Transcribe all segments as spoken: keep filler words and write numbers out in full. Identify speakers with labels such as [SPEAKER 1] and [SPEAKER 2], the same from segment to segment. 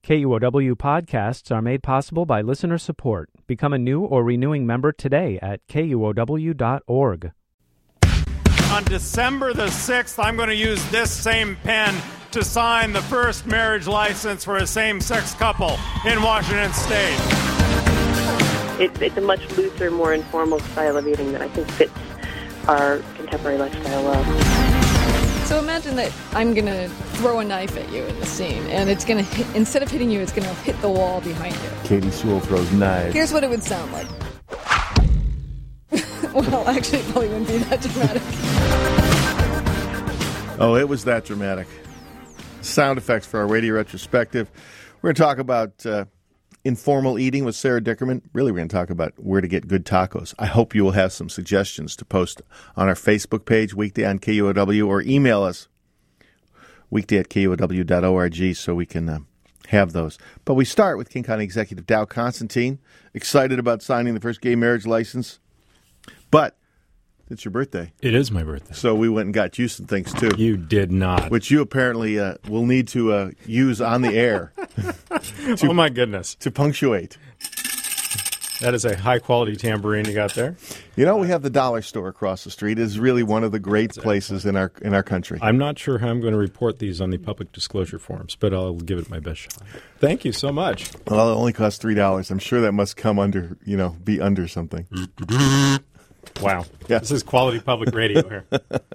[SPEAKER 1] K U O W podcasts are made possible by listener support. Become a new or renewing member today at K U O W dot org.
[SPEAKER 2] On December the sixth, I'm going to use this same pen to sign the first marriage license for a same-sex couple in Washington State.
[SPEAKER 3] It, it's a much looser, more informal style of eating that I think fits our contemporary lifestyle well.
[SPEAKER 4] So imagine that I'm going to throw a knife at you in the scene, and it's going to hit, instead of hitting you, it's going to hit the wall behind you.
[SPEAKER 5] Katie Sewell throws knives.
[SPEAKER 4] Here's what it would sound like. Well, actually, it probably wouldn't be that dramatic.
[SPEAKER 5] Oh, it was that dramatic. Sound effects for our radio retrospective. We're going to talk about uh, informal eating with Sarah Dickerman. Really, we're going to talk about where to get good tacos. I hope you will have some suggestions to post on our Facebook page, Weekday on K U O W, or email us, weekday at K U O W dot org, so we can uh, have those. But we start with King County Executive Dow Constantine, excited about signing the first gay marriage license. But it's your birthday.
[SPEAKER 6] It is my birthday.
[SPEAKER 5] So we went and got you some things, too.
[SPEAKER 6] You did not.
[SPEAKER 5] Which you apparently uh, will need to uh, use on the air.
[SPEAKER 6] to, oh, my goodness.
[SPEAKER 5] To punctuate.
[SPEAKER 6] That is a high-quality tambourine you got there.
[SPEAKER 5] You know, we have the dollar store across the street. It is really one of the great That's places in our in our country.
[SPEAKER 6] I'm not sure how I'm going to report these on the public disclosure forms, but I'll give it my best shot. Thank you so much.
[SPEAKER 5] Well, it only costs three dollars. I'm sure that must come under, you know, be under something.
[SPEAKER 6] Wow.
[SPEAKER 5] Yeah.
[SPEAKER 6] This is quality public radio here.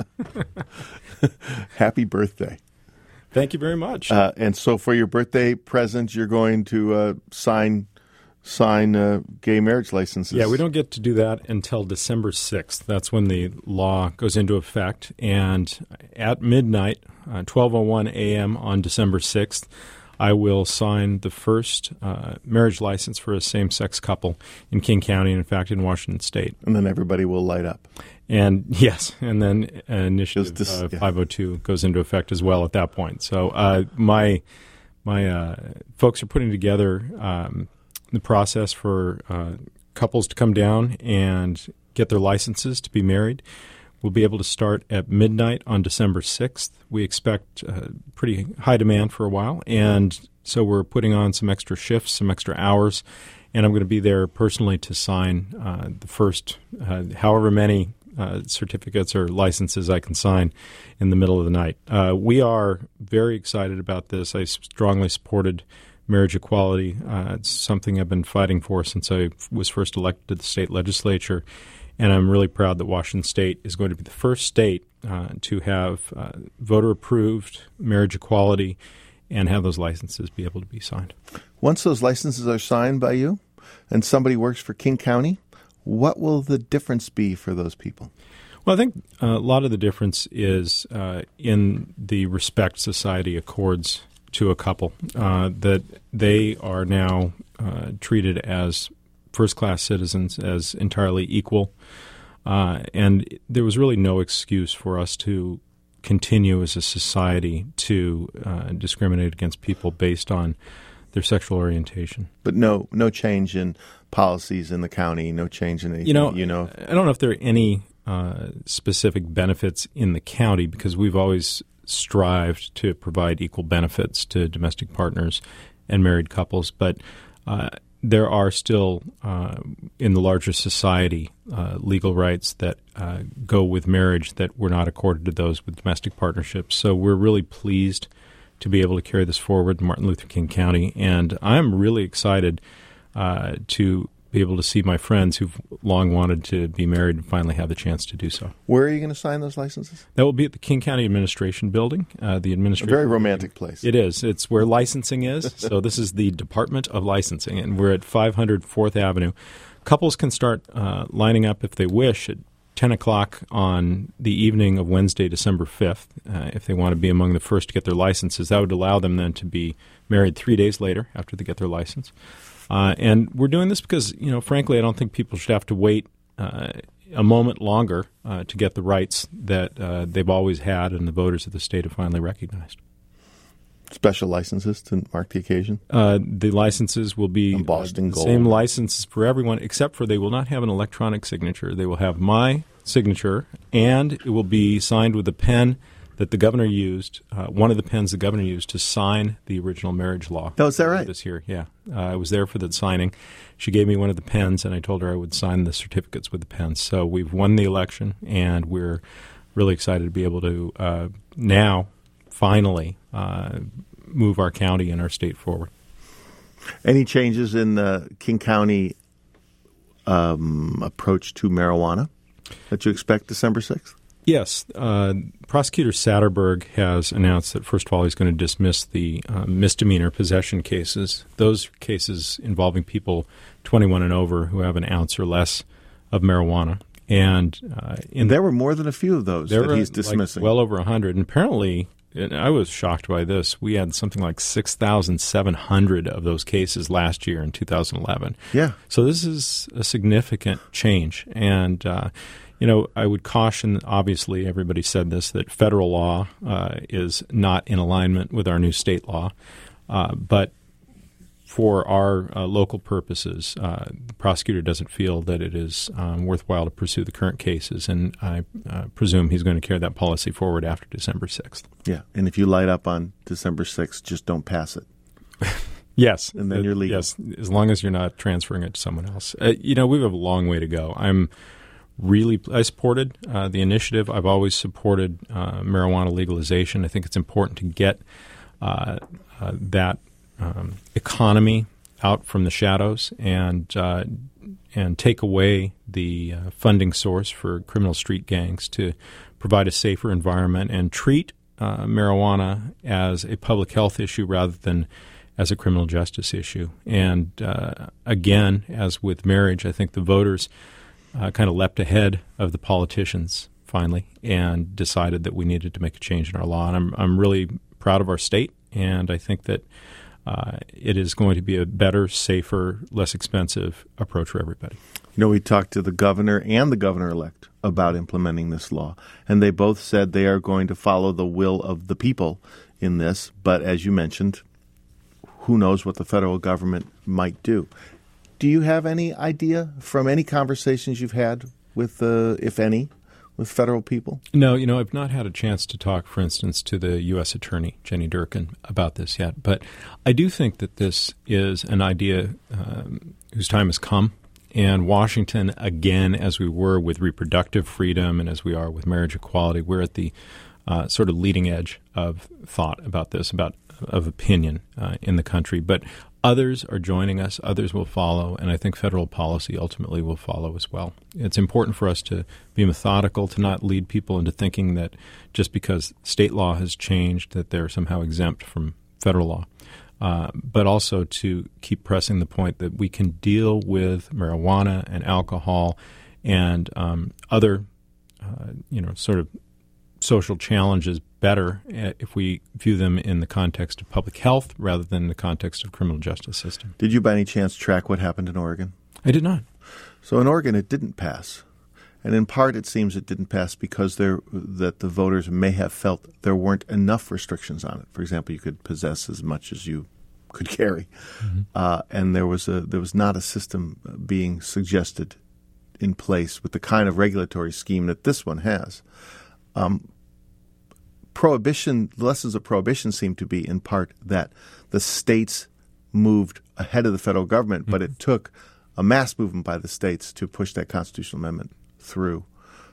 [SPEAKER 5] Happy birthday.
[SPEAKER 6] Thank you very much.
[SPEAKER 5] Uh, and so for your birthday present, you're going to uh, sign sign uh, gay marriage licenses.
[SPEAKER 6] Yeah, we don't get to do that until December sixth. That's when the law goes into effect. And at midnight, uh, twelve oh one a.m. on December sixth, I will sign the first uh, marriage license for a same-sex couple in King County, and in fact, in Washington State.
[SPEAKER 5] And then everybody will light up.
[SPEAKER 6] And yes, and then uh, Initiative
[SPEAKER 5] this,
[SPEAKER 6] uh,
[SPEAKER 5] yeah.
[SPEAKER 6] five oh two goes into effect as well at that point. So uh, my my uh, folks are putting together um, the process for uh, couples to come down and get their licenses to be married. We'll be able to start at midnight on December sixth. We expect uh, pretty high demand for a while, and so we're putting on some extra shifts, some extra hours, and I'm going to be there personally to sign uh, the first uh, however many uh, certificates or licenses I can sign in the middle of the night. Uh, we are very excited about this. I strongly supported marriage equality. Uh, it's something I've been fighting for since I was first elected to the state legislature. And I'm really proud that Washington State is going to be the first state uh, to have uh, voter-approved marriage equality and have those licenses be able to be signed.
[SPEAKER 5] Once those licenses are signed by you and somebody works for King County, what will the difference be for those people?
[SPEAKER 6] Well, I think uh, a lot of the difference is uh, in the respect society accords to a couple, uh, that they are now uh, treated as first-class citizens, as entirely equal. Uh, and there was really no excuse for us to continue as a society to uh, discriminate against people based on their sexual orientation.
[SPEAKER 5] But no no change in policies in the county, no change in anything,
[SPEAKER 6] you know,
[SPEAKER 5] you know?
[SPEAKER 6] I don't know if there are any uh, specific benefits in the county because we've always strived to provide equal benefits to domestic partners and married couples, but uh, there are still, uh, in the larger society, uh, legal rights that uh, go with marriage that were not accorded to those with domestic partnerships. So we're really pleased to be able to carry this forward in Martin Luther King County, and I'm really excited uh, to be able to see my friends who've long wanted to be married and finally have the chance to do so.
[SPEAKER 5] Where are you going to sign those licenses?
[SPEAKER 6] That will be at the King County Administration Building. Uh, the administration
[SPEAKER 5] A very romantic place.
[SPEAKER 6] It is. It's where licensing is. So this is the Department of Licensing, and we're at five hundred fourth Avenue. Couples can start uh, lining up if they wish at ten o'clock on the evening of Wednesday, December fifth, uh, if they want to be among the first to get their licenses. That would allow them then to be married three days later after they get their license. Uh, and we're doing this because, you know, frankly, I don't think people should have to wait uh, a moment longer uh, to get the rights that uh, they've always had and the voters of the state have finally recognized.
[SPEAKER 5] Special licenses to mark the occasion?
[SPEAKER 6] Uh, the licenses will be
[SPEAKER 5] embossed in
[SPEAKER 6] uh, the
[SPEAKER 5] gold.
[SPEAKER 6] Same licenses for everyone, except for they will not have an electronic signature. They will have my signature, and it will be signed with a pen that the governor used, uh, one of the pens the governor used to sign the original marriage law.
[SPEAKER 5] Oh, is that right?
[SPEAKER 6] This year, yeah. Uh, I was there for the signing. She gave me one of the pens, and I told her I would sign the certificates with the pens. So we've won the election, and we're really excited to be able to uh, now finally uh, move our county and our state forward.
[SPEAKER 5] Any changes in the King County um, approach to marijuana that you expect December sixth?
[SPEAKER 6] Yes. Uh, Prosecutor Satterberg has announced that, first of all, he's going to dismiss the uh, misdemeanor possession cases, those cases involving people twenty-one and over who have an ounce or less of marijuana. And uh, in
[SPEAKER 5] there were more than a few of those
[SPEAKER 6] there
[SPEAKER 5] that
[SPEAKER 6] were
[SPEAKER 5] he's dismissing.
[SPEAKER 6] Like well over one hundred. And apparently, and I was shocked by this, we had something like six thousand seven hundred of those cases last year in two thousand eleven.
[SPEAKER 5] Yeah.
[SPEAKER 6] So this is a significant change. And, uh, you know, I would caution, obviously, everybody said this, that federal law uh, is not in alignment with our new state law. Uh, but for our uh, local purposes, uh, the prosecutor doesn't feel that it is um, worthwhile to pursue the current cases, and I uh, presume he's going to carry that policy forward after December sixth.
[SPEAKER 5] Yeah, and if you light up on December sixth, just don't pass it.
[SPEAKER 6] Yes.
[SPEAKER 5] And then
[SPEAKER 6] uh,
[SPEAKER 5] you're legal.
[SPEAKER 6] Yes, as long as you're not transferring it to someone else. Uh, you know, we have a long way to go. I'm really – I supported uh, the initiative. I've always supported uh, marijuana legalization. I think it's important to get uh, uh, that – Um, economy out from the shadows and uh, and take away the uh, funding source for criminal street gangs to provide a safer environment and treat uh, marijuana as a public health issue rather than as a criminal justice issue. And uh, again, as with marriage, I think the voters uh, kind of leapt ahead of the politicians finally and decided that we needed to make a change in our law. And I'm I'm really proud of our state, and I think that Uh, it is going to be a better, safer, less expensive approach for everybody.
[SPEAKER 5] You know, we talked to the governor and the governor-elect about implementing this law, and they both said they are going to follow the will of the people in this. But as you mentioned, who knows what the federal government might do. Do you have any idea from any conversations you've had with, uh, if any, with federal people?
[SPEAKER 6] No, you know, I've not had a chance to talk, for instance, to the U S Attorney, Jenny Durkin, about this yet. But I do think that this is an idea um, whose time has come. And Washington, again, as we were with reproductive freedom and as we are with marriage equality, we're at the uh, sort of leading edge of thought about this, about of opinion uh, in the country. But others are joining us. Others will follow. And I think federal policy ultimately will follow as well. It's important for us to be methodical, to not lead people into thinking that just because state law has changed that they're somehow exempt from federal law. Uh, but also to keep pressing the point that we can deal with marijuana and alcohol and um, other, uh, you know, sort of social challenges better if we view them in the context of public health rather than the context of criminal justice system.
[SPEAKER 5] Did you by any chance track what happened in Oregon?
[SPEAKER 6] I did not.
[SPEAKER 5] So in Oregon, it didn't pass. And in part, it seems it didn't pass because there that the voters may have felt there weren't enough restrictions on it. For example, you could possess as much as you could carry, mm-hmm. uh, and there was a there was not a system being suggested in place with the kind of regulatory scheme that this one has. Um, prohibition, the lessons of prohibition seem to be in part that the states moved ahead of the federal government, mm-hmm. but it took a mass movement by the states to push that constitutional amendment through.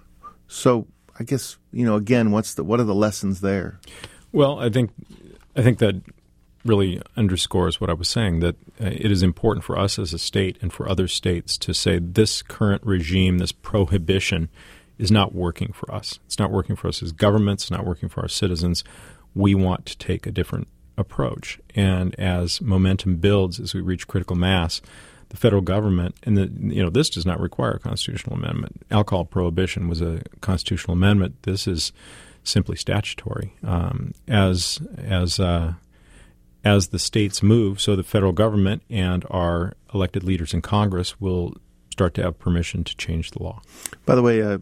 [SPEAKER 5] So I guess, you know, again, what's the what are the lessons there?
[SPEAKER 6] Well, I think I think that really underscores what I was saying, that uh, it is important for us as a state and for other states to say this current regime, this prohibition, is not working for us. It's not working for us as governments. It's not working for our citizens. We want to take a different approach. And as momentum builds, as we reach critical mass, the federal government, and the, you know, this does not require a constitutional amendment. Alcohol prohibition was a constitutional amendment. This is simply statutory. Um, as as uh, as the states move, so the federal government and our elected leaders in Congress will start to have permission to change the law.
[SPEAKER 5] By the way, uh,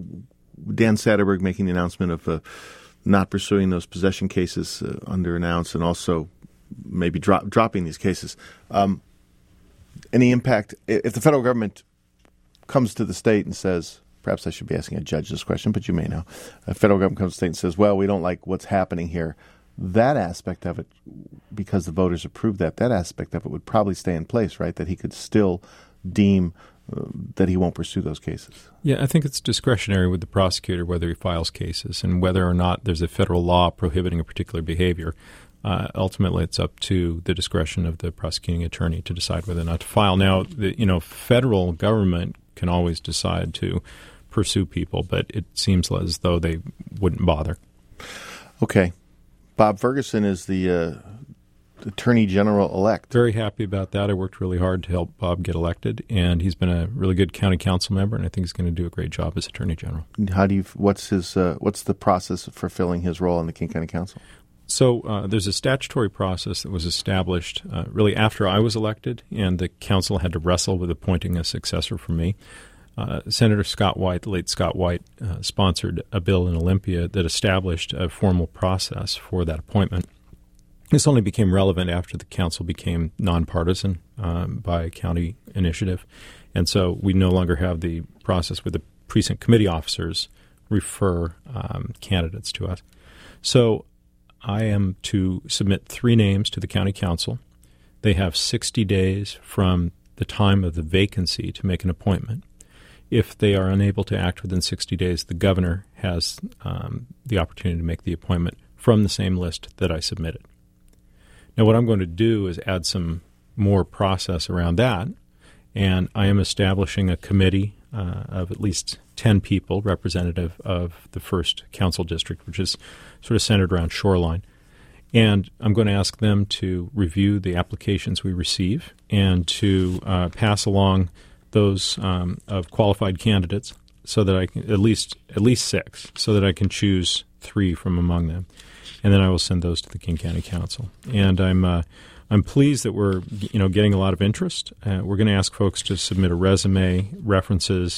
[SPEAKER 5] Dan Satterberg making the announcement of uh, not pursuing those possession cases uh, under an ounce, and also maybe drop, dropping these cases. Um, Any impact if the federal government comes to the state and says, perhaps I should be asking a judge this question, but you may know. The federal government comes to the state and says, well, we don't like what's happening here. That aspect of it, because the voters approved that, that aspect of it would probably stay in place, right? That he could still deem uh, that he won't pursue those cases.
[SPEAKER 6] Yeah, I think it's discretionary with the prosecutor whether he files cases and whether or not there's a federal law prohibiting a particular behavior. Uh, ultimately, it's up to the discretion of the prosecuting attorney to decide whether or not to file. Now, the you know, federal government can always decide to pursue people, but it seems as though they wouldn't bother.
[SPEAKER 5] Okay. Bob Ferguson is the uh, Attorney General-elect.
[SPEAKER 6] Very happy about that. I worked really hard to help Bob get elected, and he's been a really good county council member, and I think he's going to do a great job as Attorney General.
[SPEAKER 5] How do you? What's his? Uh, what's the process for filling his role in the King County Council?
[SPEAKER 6] So uh, there's a statutory process that was established uh, really after I was elected, and the council had to wrestle with appointing a successor for me. Uh, Senator Scott White, the late Scott White, uh, sponsored a bill in Olympia that established a formal process for that appointment. This only became relevant after the council became nonpartisan um, by county initiative, and so we no longer have the process where the precinct committee officers refer um, candidates to us. So I am to submit three names to the county council. They have sixty days from the time of the vacancy to make an appointment. If they are unable to act within sixty days, the governor has um, the opportunity to make the appointment from the same list that I submitted. Now, what I'm going to do is add some more process around that, and I am establishing a committee uh, of at least ten people representative of the first council district, which is sort of centered around Shoreline. And I'm going to ask them to review the applications we receive and to uh, pass along those um, of qualified candidates so that I can, at least at least six, so that I can choose three from among them. And then I will send those to the King County Council. And I'm uh, I'm pleased that we're you know getting a lot of interest. Uh, we're going to ask folks to submit a resume, references,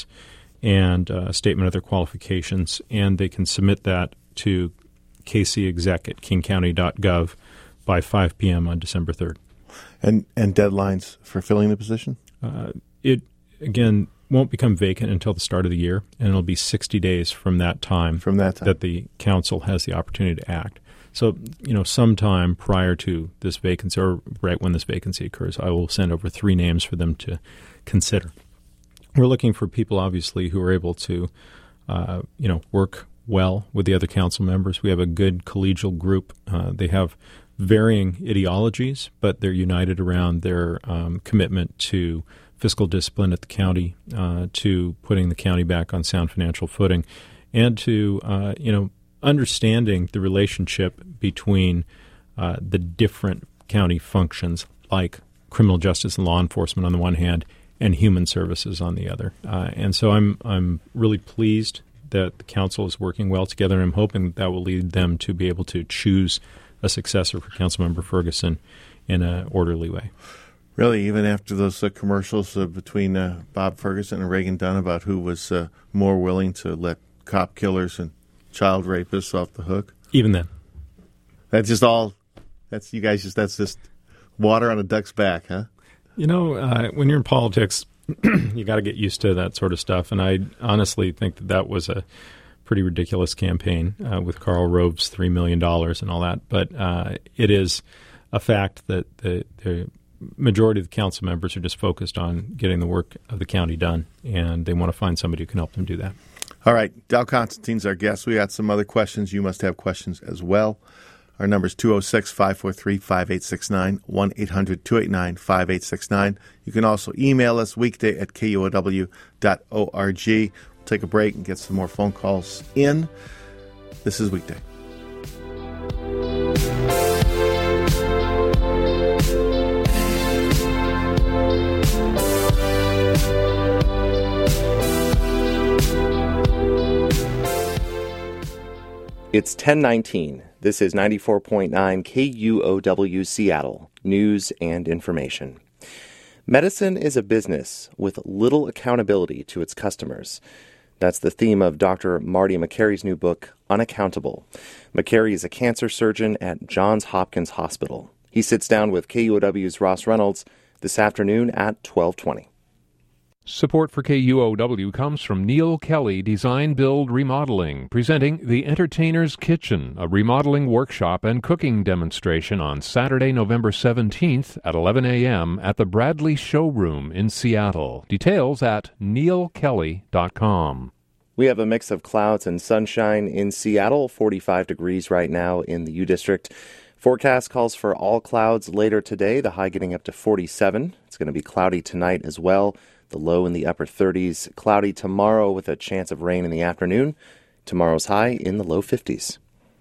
[SPEAKER 6] and uh, a statement of their qualifications, and they can submit that to k c exec at king county dot gov by five p.m. on December third.
[SPEAKER 5] And and deadlines for filling the position?
[SPEAKER 6] Uh, it, again, won't become vacant until the start of the year, and it'll be sixty days from that time,
[SPEAKER 5] from that time
[SPEAKER 6] that the council has the opportunity to act. So, you know, sometime prior to this vacancy, or right when this vacancy occurs, I will send over three names for them to consider. We're looking for people, obviously, who are able to, uh, you know, work well with the other council members. We have a good collegial group. Uh, they have varying ideologies, but they're united around their um, commitment to fiscal discipline at the county, uh, to putting the county back on sound financial footing, and to, uh, you know, understanding the relationship between uh, the different county functions like criminal justice and law enforcement on the one hand and human services on the other. Uh, and so I'm I'm really pleased that the council is working well together, and I'm hoping that will lead them to be able to choose a successor for Councilmember Ferguson in an orderly way.
[SPEAKER 5] Really, even after those uh, commercials uh, between uh, Bob Ferguson and Reagan Dunn about who was uh, more willing to let cop killers and child rapists off the hook?
[SPEAKER 6] Even then.
[SPEAKER 5] That's just all, that's you guys just, that's just water on a duck's back, huh?
[SPEAKER 6] You know, uh, when you're in politics, you got to get used to that sort of stuff. And I honestly think that that was a pretty ridiculous campaign uh, with Karl Rove's three million dollars and all that. But uh, it is a fact that the, the majority of the council members are just focused on getting the work of the county done, and they want to find somebody who can help them do that.
[SPEAKER 5] All right. Dow Constantine's our guest. We got some other questions. You must have questions as well. Our number is two oh six, five four three, five eight six nine, one eight hundred, two eight nine, five eight six nine. You can also email us weekday at K U O W dot org. We'll take a break and get some more phone calls in. This is Weekday.
[SPEAKER 7] It's ten nineteen. This is ninety-four point nine K U O W Seattle, news and information. Medicine is a business with little accountability to its customers. That's the theme of Doctor Marty Makari's new book, Unaccountable. Makari is a cancer surgeon at Johns Hopkins Hospital. He sits down with K U O W's Ross Reynolds this afternoon at twelve twenty.
[SPEAKER 8] Support for K U O W comes from Neil Kelly Design Build Remodeling, presenting The Entertainer's Kitchen, a remodeling workshop and cooking demonstration on Saturday, November seventeenth at eleven a.m. at the Bradley Showroom in Seattle. Details at neil kelly dot com.
[SPEAKER 7] We have a mix of clouds and sunshine in Seattle, forty-five degrees right now in the U District. Forecast calls for all clouds later today, the high getting up to forty-seven. It's going to be cloudy tonight as well. The low in the upper thirties. Cloudy tomorrow with a chance of rain in the afternoon. Tomorrow's high in the low fifties.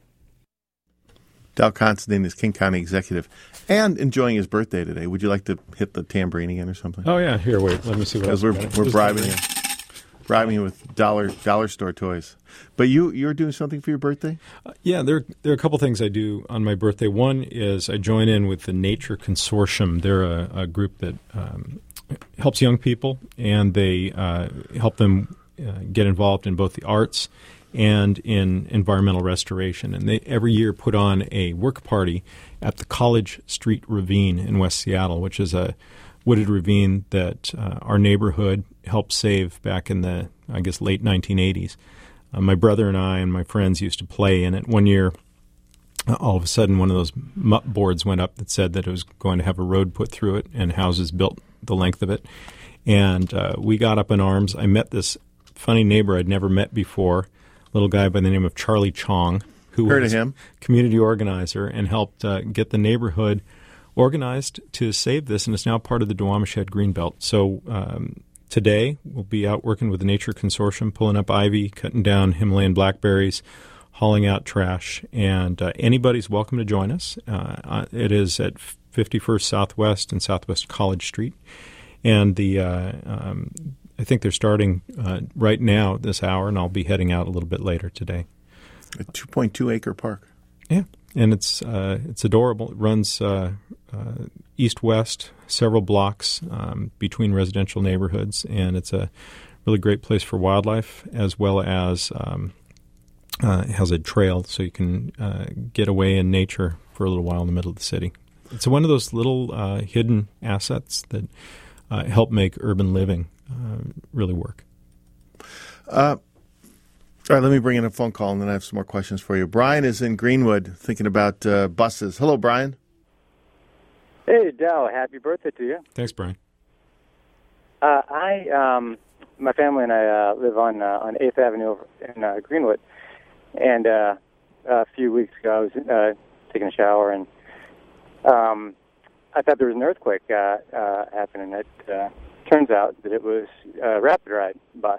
[SPEAKER 5] Dal Constantine is King County Executive and enjoying his birthday today. Would you like to hit the tambourine again or something?
[SPEAKER 6] Oh, yeah. Here, wait. Let me see what
[SPEAKER 5] Because we're, we're bribing you. Bribing you with dollar dollar store toys. But you, you're doing something for your birthday?
[SPEAKER 6] Uh, yeah, there, there are a couple things I do on my birthday. One is I join in with the Nature Consortium. They're a, a group that um, helps young people, and they uh, help them uh, get involved in both the arts and in environmental restoration. And they every year put on a work party at the College Street Ravine in West Seattle, which is a wooded ravine that uh, our neighborhood helped save back in the, I guess, late nineteen eighties. Uh, my brother and I and my friends used to play in it. One year, uh, all of a sudden, one of those M U P boards went up that said that it was going to have a road put through it and houses built the length of it. And uh, we got up in arms. I met this funny neighbor I'd never met before, a little guy by the name of Charlie Chong, who
[SPEAKER 5] Heard
[SPEAKER 6] was
[SPEAKER 5] of him.
[SPEAKER 6] community organizer and helped uh, get the neighborhood organized to save this, and it's now part of the Duwamish Greenbelt. So um, today we'll be out working with the Nature Consortium, pulling up ivy, cutting down Himalayan blackberries, hauling out trash, and uh, anybody's welcome to join us. Uh, it is at fifty-first Southwest and Southwest College Street, and the uh, um, I think they're starting uh, right now this hour, and I'll be heading out a little bit later today.
[SPEAKER 5] A two point two acre park.
[SPEAKER 6] Yeah, and it's uh, it's adorable. It runs uh, uh, east-west, several blocks um, between residential neighborhoods, and it's a really great place for wildlife, as well as um, uh, it has a trail so you can uh, get away in nature for a little while in the middle of the city. It's one of those little uh, hidden assets that uh, help make urban living uh, really work.
[SPEAKER 5] Uh, all right, let me bring in a phone call, and then I have some more questions for you. Brian is in Greenwood thinking about uh, buses. Hello, Brian.
[SPEAKER 9] Hey, Dal. Happy birthday to you.
[SPEAKER 6] Thanks, Brian.
[SPEAKER 9] Uh, I, um, my family and I uh, live on uh, on eighth Avenue over in uh, Greenwood, and uh, a few weeks ago I was uh, taking a shower, and um, I thought there was an earthquake uh, uh, happening. It uh, turns out that it was a rapid ride bus.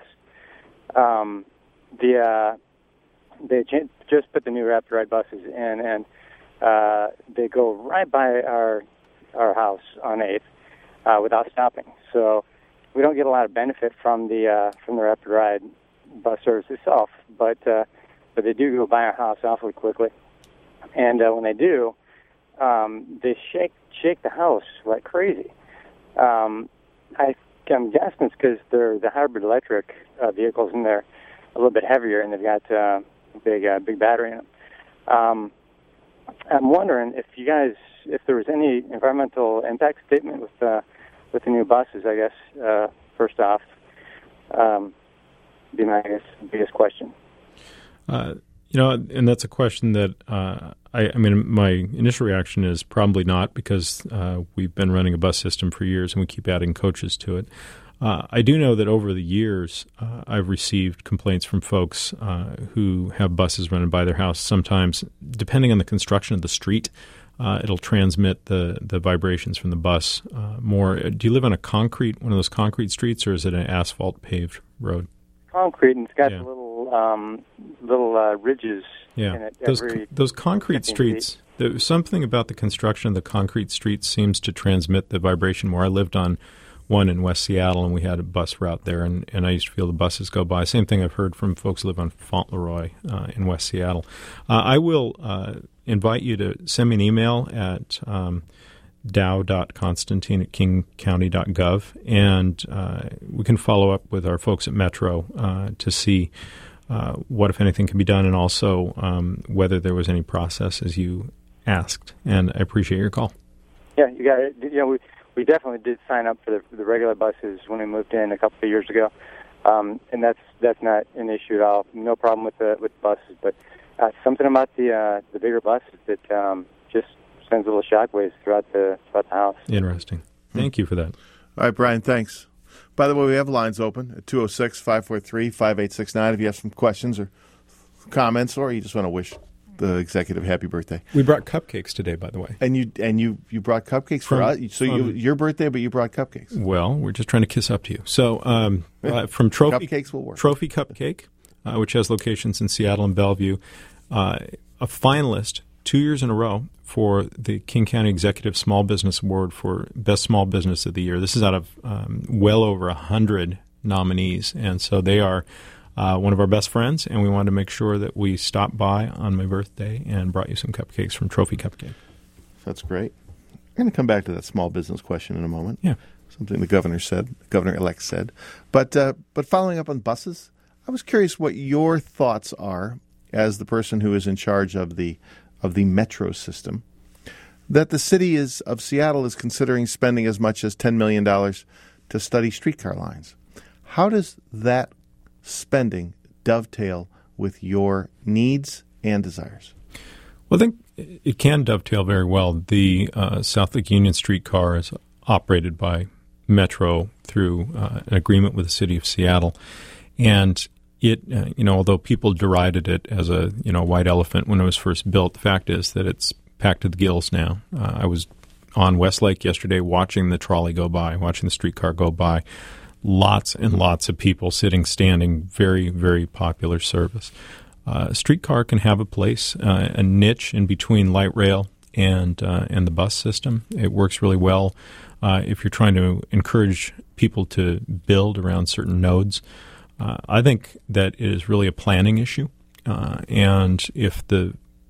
[SPEAKER 9] Um, the uh, they ch- just put the new rapid ride buses in, and uh, they go right by our our house on eighth uh, without stopping. So we don't get a lot of benefit from the uh, from the rapid ride bus service itself, but uh, but they do go by our house awfully quickly. And uh, when they do, um, they shake shake the house like crazy. Um, I, I'm guessing it's because they're the hybrid electric uh, vehicles, and they're a little bit heavier, and they've got uh, a big uh, big battery in them. Um, I'm wondering if you guys, if there was any environmental impact statement with uh, with the new buses. I guess uh, first off, um, be my I guess, biggest question.
[SPEAKER 6] Uh, you know, and that's a question that uh, I, I mean, my initial reaction is probably not, because uh, we've been running a bus system for years and we keep adding coaches to it. Uh, I do know that over the years, uh, I've received complaints from folks uh, who have buses running by their house. Sometimes, depending on the construction of the street, uh, it'll transmit the, the vibrations from the bus uh, more. Do you live on a concrete, one of those concrete streets, or is it an asphalt paved road?
[SPEAKER 9] Concrete, and it's got
[SPEAKER 6] Yeah.
[SPEAKER 9] little um, little uh, ridges
[SPEAKER 6] Yeah,
[SPEAKER 9] in it.
[SPEAKER 6] those
[SPEAKER 9] Every
[SPEAKER 6] those concrete
[SPEAKER 9] fifteen
[SPEAKER 6] streets.
[SPEAKER 9] feet.
[SPEAKER 6] There's something about the construction of the concrete streets seems to transmit the vibration more. I lived on one in West Seattle, and we had a bus route there, and, and I used to feel the buses go by. Same thing I've heard from folks who live on Fauntleroy uh, in West Seattle. Uh, I will uh, invite you to send me an email at um, dow dot constantine at king county dot gov, and uh, we can follow up with our folks at Metro uh, to see uh, what, if anything, can be done, and also um, whether there was any process as you asked. And I appreciate your call.
[SPEAKER 9] Yeah, you got it. You know, we we definitely did sign up for the, for the regular buses when we moved in a couple of years ago, um, and that's that's not an issue at all. No problem with the with the buses, but uh, something about the uh, the bigger buses that um, just sends little shockwaves throughout the throughout the house.
[SPEAKER 6] Interesting. Thank you for that.
[SPEAKER 5] All right, Brian, thanks. By the way, we have lines open at two oh six, five four three, five eight six nine if you have some questions or comments, or you just want to wish the executive happy birthday.
[SPEAKER 6] We brought cupcakes today, by the way.
[SPEAKER 5] And you and you, you brought cupcakes for
[SPEAKER 6] From-
[SPEAKER 5] us? So you,
[SPEAKER 6] from-
[SPEAKER 5] your birthday, but you brought cupcakes.
[SPEAKER 6] Well, we're just trying to kiss up to you. So um, uh, from Trophy
[SPEAKER 5] Cupcakes will work.
[SPEAKER 6] Trophy Cupcake, uh, which has locations in Seattle and Bellevue, uh, a finalist two years in a row for the King County Executive Small Business Award for Best Small Business of the Year. This is out of um, well over one hundred nominees, and so they are uh, one of our best friends, and we wanted to make sure that we stopped by on my birthday and brought you some cupcakes from Trophy Cupcake.
[SPEAKER 5] That's great. I'm going to come back to that small business question in a moment.
[SPEAKER 6] Yeah.
[SPEAKER 5] Something the governor said, the governor-elect said. But uh, but following up on buses, I was curious what your thoughts are as the person who is in charge of the of the metro system, that the city is of Seattle is considering spending as much as ten million dollars to study streetcar lines. How does that spending dovetail with your needs and desires?
[SPEAKER 6] Well, I think it can dovetail very well. The uh, South Lake Union streetcar is operated by Metro through uh, an agreement with the city of Seattle, and it, uh, you know, although people derided it as a, you know, white elephant when it was first built, the fact is that it's packed to the gills now. Uh, I was on Westlake yesterday watching the trolley go by, watching the streetcar go by. Lots and lots of people sitting, standing, very, very popular service. Uh, streetcar can have a place, uh, a niche in between light rail and uh, and the bus system. It works really well uh, if you're trying to encourage people to build around certain nodes. Uh, I think that it is really a planning issue, uh, and if the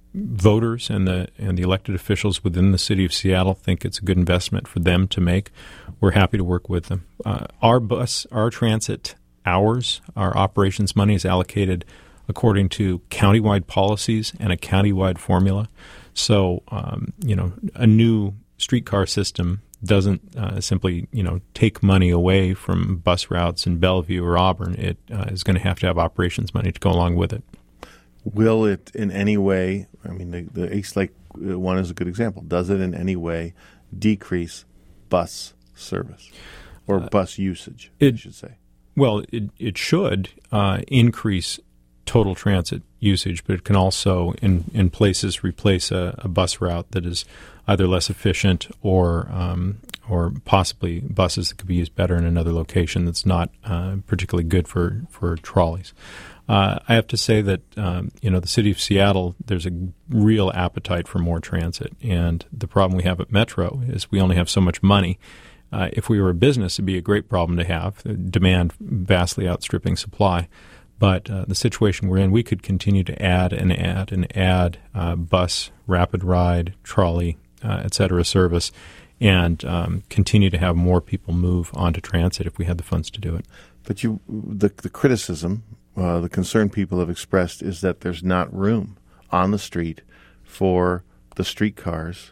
[SPEAKER 6] voters and the and the elected officials within the city of Seattle think it's a good investment for them to make, we're happy to work with them. Uh, our bus, our transit hours, our operations money is allocated according to countywide policies and a countywide formula. So, um, you know, a new streetcar system doesn't uh, simply, you know, take money away from bus routes in Bellevue or Auburn. It uh, is going to have to have operations money to go along with it.
[SPEAKER 5] Will it in any way, I mean, the, the East Lake one is a good example. Does it in any way decrease bus service or uh, bus usage,
[SPEAKER 6] it,
[SPEAKER 5] I should say?
[SPEAKER 6] Well, it, it should uh, increase total transit usage, but it can also, in, in places, replace a, a bus route that is either less efficient or um, or possibly buses that could be used better in another location that's not uh, particularly good for, for trolleys. Uh, I have to say that, um, you know, the city of Seattle, there's a real appetite for more transit. And the problem we have at Metro is we only have so much money. Uh, if we were a business, it'd be a great problem to have, demand vastly outstripping supply. But uh, the situation we're in, we could continue to add and add and add uh, bus, rapid ride, trolley, uh, et cetera service, and um, continue to have more people move onto transit if we had the funds to do it.
[SPEAKER 5] But you, the, the criticism, uh, the concern people have expressed is that there's not room on the street for the streetcars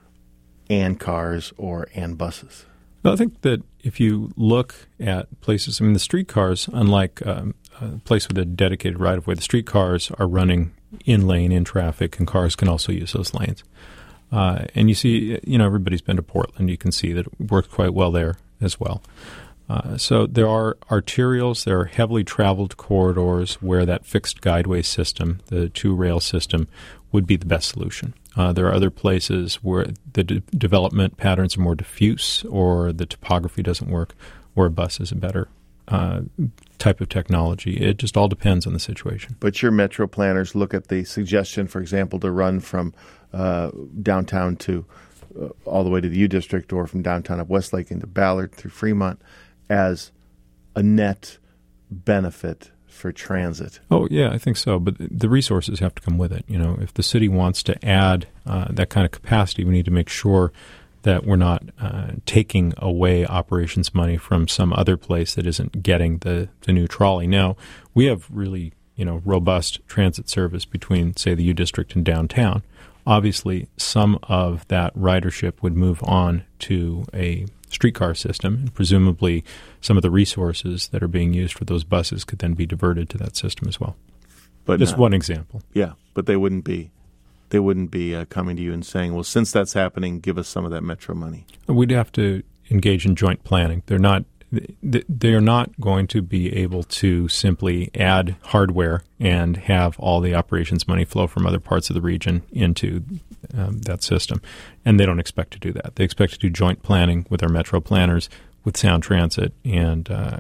[SPEAKER 5] and cars or and buses.
[SPEAKER 6] Well, I think that if you look at places, I mean, the streetcars, unlike um, a place with a dedicated right-of-way, the streetcars are running in lane, in traffic, and cars can also use those lanes. Uh, and you see, you know, everybody's been to Portland. You can see that it works quite well there as well. Uh, so there are arterials, there are heavily traveled corridors where that fixed guideway system, the two-rail system, would be the best solution. Uh, there are other places where the de- development patterns are more diffuse or the topography doesn't work, where a bus is a better uh, type of technology. It just all depends on the situation.
[SPEAKER 5] But your metro planners look at the suggestion, for example, to run from uh, downtown to uh, all the way to the U District or from downtown up Westlake into Ballard through Fremont as a net benefit for transit.
[SPEAKER 6] Oh, yeah, I think so. But the resources have to come with it. You know, if the city wants to add uh, that kind of capacity, we need to make sure that we're not uh, taking away operations money from some other place that isn't getting the, the new trolley. Now, we have really, you know, robust transit service between, say, the U District and downtown. Obviously, some of that ridership would move on to a streetcar system, and presumably some of the resources that are being used for those buses could then be diverted to that system as well.
[SPEAKER 5] But
[SPEAKER 6] just
[SPEAKER 5] not,
[SPEAKER 6] one example.
[SPEAKER 5] Yeah, but they wouldn't be they wouldn't be uh, coming to you and saying, "Well, since that's happening, give us some of that Metro money."
[SPEAKER 6] We'd have to engage in joint planning. They're not they are not going to be able to simply add hardware and have all the operations money flow from other parts of the region into um, that system. And they don't expect to do that. They expect to do joint planning with our Metro planners, with Sound Transit, and uh,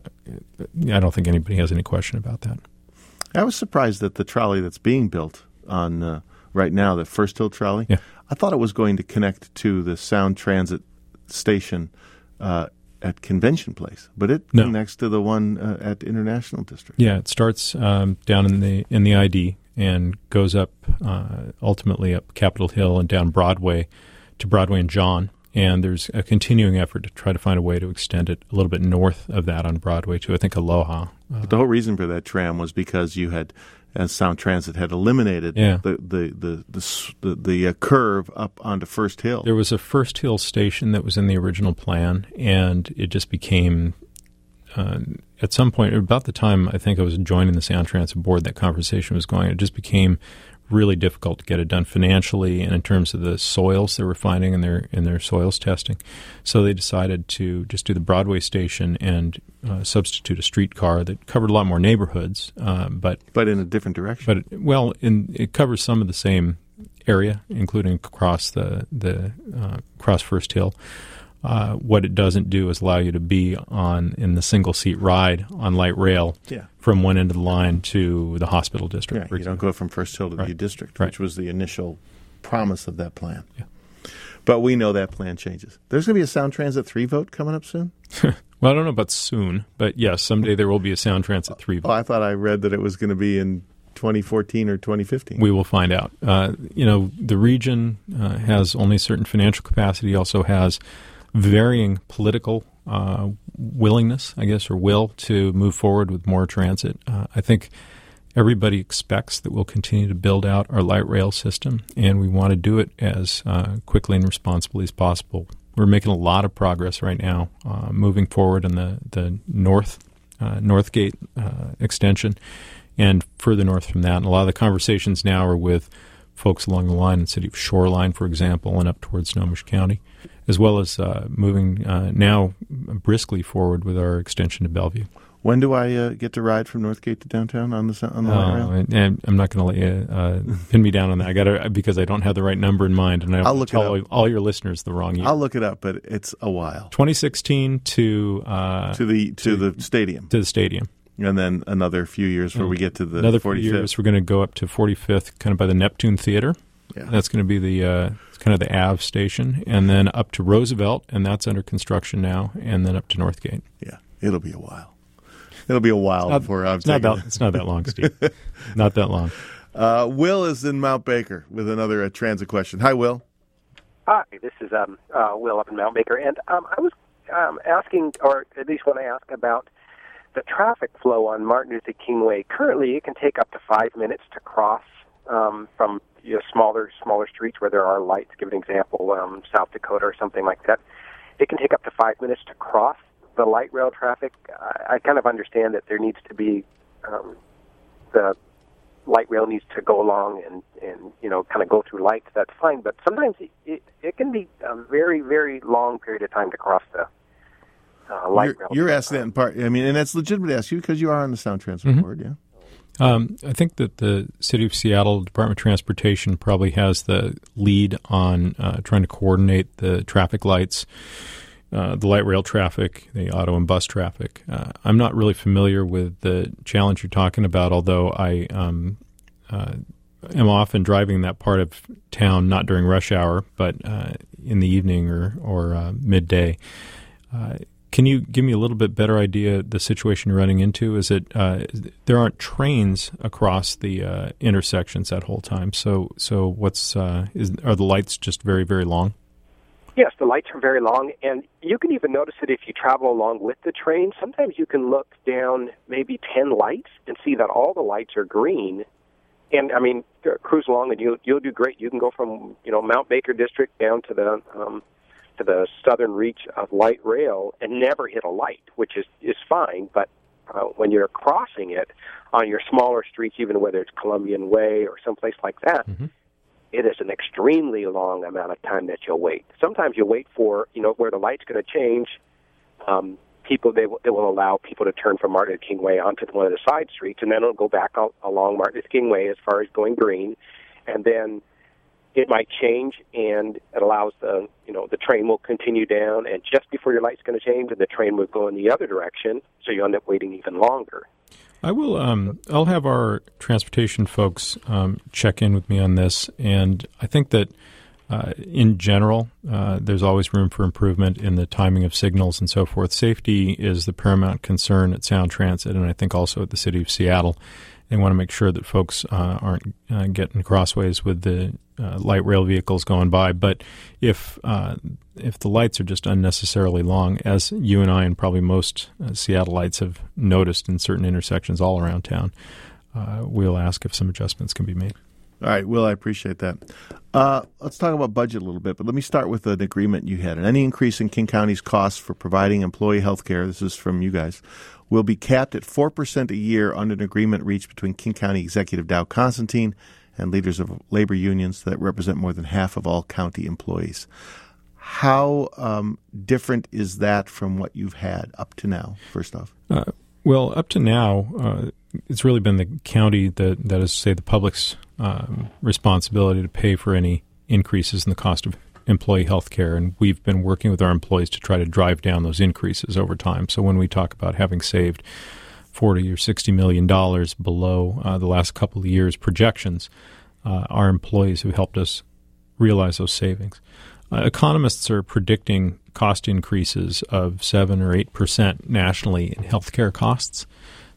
[SPEAKER 6] I don't think anybody has any question about that.
[SPEAKER 5] I was surprised that the trolley that's being built on uh, right now, the First Hill trolley,
[SPEAKER 6] yeah.
[SPEAKER 5] I thought it was going to connect to the Sound Transit station uh, at Convention Place, but it
[SPEAKER 6] no.
[SPEAKER 5] connects to the one uh, at International District.
[SPEAKER 6] Yeah, it starts um, down in the in the I D and goes up uh, ultimately up Capitol Hill and down Broadway to Broadway and John. And there's a continuing effort to try to find a way to extend it a little bit north of that on Broadway to, I think, Aloha. Uh,
[SPEAKER 5] but the whole reason for that tram was because you had, as Sound Transit had eliminated
[SPEAKER 6] yeah.
[SPEAKER 5] the the the the, the, the uh, curve up onto First Hill.
[SPEAKER 6] There was a First Hill station that was in the original plan, and it just became, uh, at some point, about the time I think I was joining the Sound Transit board, that conversation was going, it just became really difficult to get it done financially and in terms of the soils they were finding in their in their soils testing. So they decided to just do the Broadway station and uh, substitute a streetcar that covered a lot more neighborhoods, uh, but
[SPEAKER 5] but in a different direction.
[SPEAKER 6] But it, well, in, it covers some of the same area, including across the the uh, across First Hill. Uh, what it doesn't do is allow you to be on in the single seat ride on light rail
[SPEAKER 5] yeah.
[SPEAKER 6] from one end of the line to the hospital district.
[SPEAKER 5] Yeah, you don't go from First Hill to
[SPEAKER 6] right.
[SPEAKER 5] the U district,
[SPEAKER 6] right.
[SPEAKER 5] which was the initial promise of that plan.
[SPEAKER 6] Yeah.
[SPEAKER 5] But we know that plan changes. There's going to be a Sound Transit three vote coming up soon?
[SPEAKER 6] Well, I don't know about soon, but yes, someday there will be a Sound Transit three vote.
[SPEAKER 5] Oh, I thought I read that it was going to be in twenty fourteen or twenty fifteen.
[SPEAKER 6] We will find out. Uh, you know, the region uh, has only certain financial capacity, also has varying political uh, willingness, I guess, or will to move forward with more transit. Uh, I think everybody expects that we'll continue to build out our light rail system, and we want to do it as uh, quickly and responsibly as possible. We're making a lot of progress right now, uh, moving forward in the the north uh, Northgate uh, extension, and further north from that. And a lot of the conversations now are with folks along the line in the city of Shoreline, for example, and up towards Snohomish County, as well as uh, moving uh, now briskly forward with our extension to Bellevue.
[SPEAKER 5] When do I uh, get to ride from Northgate to downtown on the on the light
[SPEAKER 6] uh,
[SPEAKER 5] rail?
[SPEAKER 6] And I'm not going to let you uh, pin me down on that. I got to because I don't have the right number in mind, and I don't
[SPEAKER 5] I'll
[SPEAKER 6] want
[SPEAKER 5] look
[SPEAKER 6] to tell
[SPEAKER 5] it up.
[SPEAKER 6] all your listeners the wrong year.
[SPEAKER 5] I'll look it up, but it's a while.
[SPEAKER 6] twenty sixteen to uh,
[SPEAKER 5] to the to, to the stadium.
[SPEAKER 6] To the stadium.
[SPEAKER 5] And then another few years before we get to the
[SPEAKER 6] another
[SPEAKER 5] forty-fifth.
[SPEAKER 6] few years. We're going to go up to forty-fifth, kind of by the Neptune Theater.
[SPEAKER 5] Yeah.
[SPEAKER 6] That's going to be the uh, kind of the Ave station, and then up to Roosevelt, and that's under construction now, and then up to Northgate.
[SPEAKER 5] Yeah, it'll be a while. It'll be a while
[SPEAKER 6] not,
[SPEAKER 5] before I'm
[SPEAKER 6] it's not
[SPEAKER 5] taking
[SPEAKER 6] that, It's not that long, Steve. Not that long.
[SPEAKER 5] Uh, Will is in Mount Baker with another uh, transit question. Hi, Will.
[SPEAKER 10] Hi, this is um, uh, Will up in Mount Baker, and um, I was um, asking, or at least want to ask about the traffic flow on Martin Luther King Way. Currently, it can take up to five minutes to cross um, from you know, smaller smaller streets where there are lights. Give an example, um, South Dakota or something like that. It can take up to five minutes to cross the light rail traffic. I, I kind of understand that there needs to be um, the light rail needs to go along and, and you know kind of go through lights. That's fine, but sometimes it, it, it can be a very very long period of time to cross the uh, light
[SPEAKER 5] you're,
[SPEAKER 10] rail.
[SPEAKER 5] You're asking that in part. I mean, and that's legitimate to ask you because you are on the Sound Transit
[SPEAKER 6] Mm-hmm.
[SPEAKER 5] board. Yeah.
[SPEAKER 6] Um, I think that the City of Seattle Department of Transportation probably has the lead on uh, trying to coordinate the traffic lights, uh, the light rail traffic, the auto and bus traffic. Uh, I'm not really familiar with the challenge you're talking about, although I um, uh, am often driving that part of town, not during rush hour, but uh, in the evening or, or uh, midday. Uh, Can you give me a little bit better idea of the situation you're running into? Is it uh, there aren't trains across the uh, intersections that whole time? So, so what's uh, is are the lights just very, very long?
[SPEAKER 10] Yes, the lights are very long, and you can even notice it if you travel along with the train. Sometimes you can look down maybe ten lights and see that all the lights are green. And I mean, cruise along, and you you'll do great. You can go from you know Mount Baker District down to the um, to the southern reach of light rail and never hit a light, which is, is fine. But uh, when you're crossing it on your smaller streets, even whether it's Columbian Way or someplace like that, mm-hmm. it is an extremely long amount of time that you'll wait. Sometimes you wait for, you know, where the light's going to change. Um, people, they will, they will allow people to turn from Martin Luther King Way onto one of the side streets, and then it'll go back out along Martin Luther King Way as far as going green, and then it might change, and it allows the, you know, the train will continue down, and just before your light's going to change, the train will go in the other direction, so you end up waiting even longer.
[SPEAKER 6] I will. Um, I'll have our transportation folks um, check in with me on this, and I think that uh, in general, uh, there's always room for improvement in the timing of signals and so forth. Safety is the paramount concern at Sound Transit, and I think also at the City of Seattle. They want to make sure that folks uh, aren't uh, getting crossways with the uh, light rail vehicles going by. But if uh, if the lights are just unnecessarily long, as you and I and probably most uh, Seattleites have noticed in certain intersections all around town, uh, we'll ask if some adjustments can be made.
[SPEAKER 5] All right, Will, I appreciate that. Uh, let's talk about budget a little bit, but let me start with an agreement you had. Any increase in King County's costs for providing employee health care, this is from you guys, will be capped at four percent a year under an agreement reached between King County Executive Dow Constantine and leaders of labor unions that represent more than half of all county employees. How um, different is that from what you've had up to now, first off?
[SPEAKER 6] Uh, well, up to now, uh, it's really been the county that, that is, say, the public's um, responsibility to pay for any increases in the cost of employee health care, and we've been working with our employees to try to drive down those increases over time. So when we talk about having saved forty or sixty million dollars below uh, the last couple of years' projections, uh, our employees have helped us realize those savings. Uh, economists are predicting cost increases of seven or eight percent nationally in healthcare costs.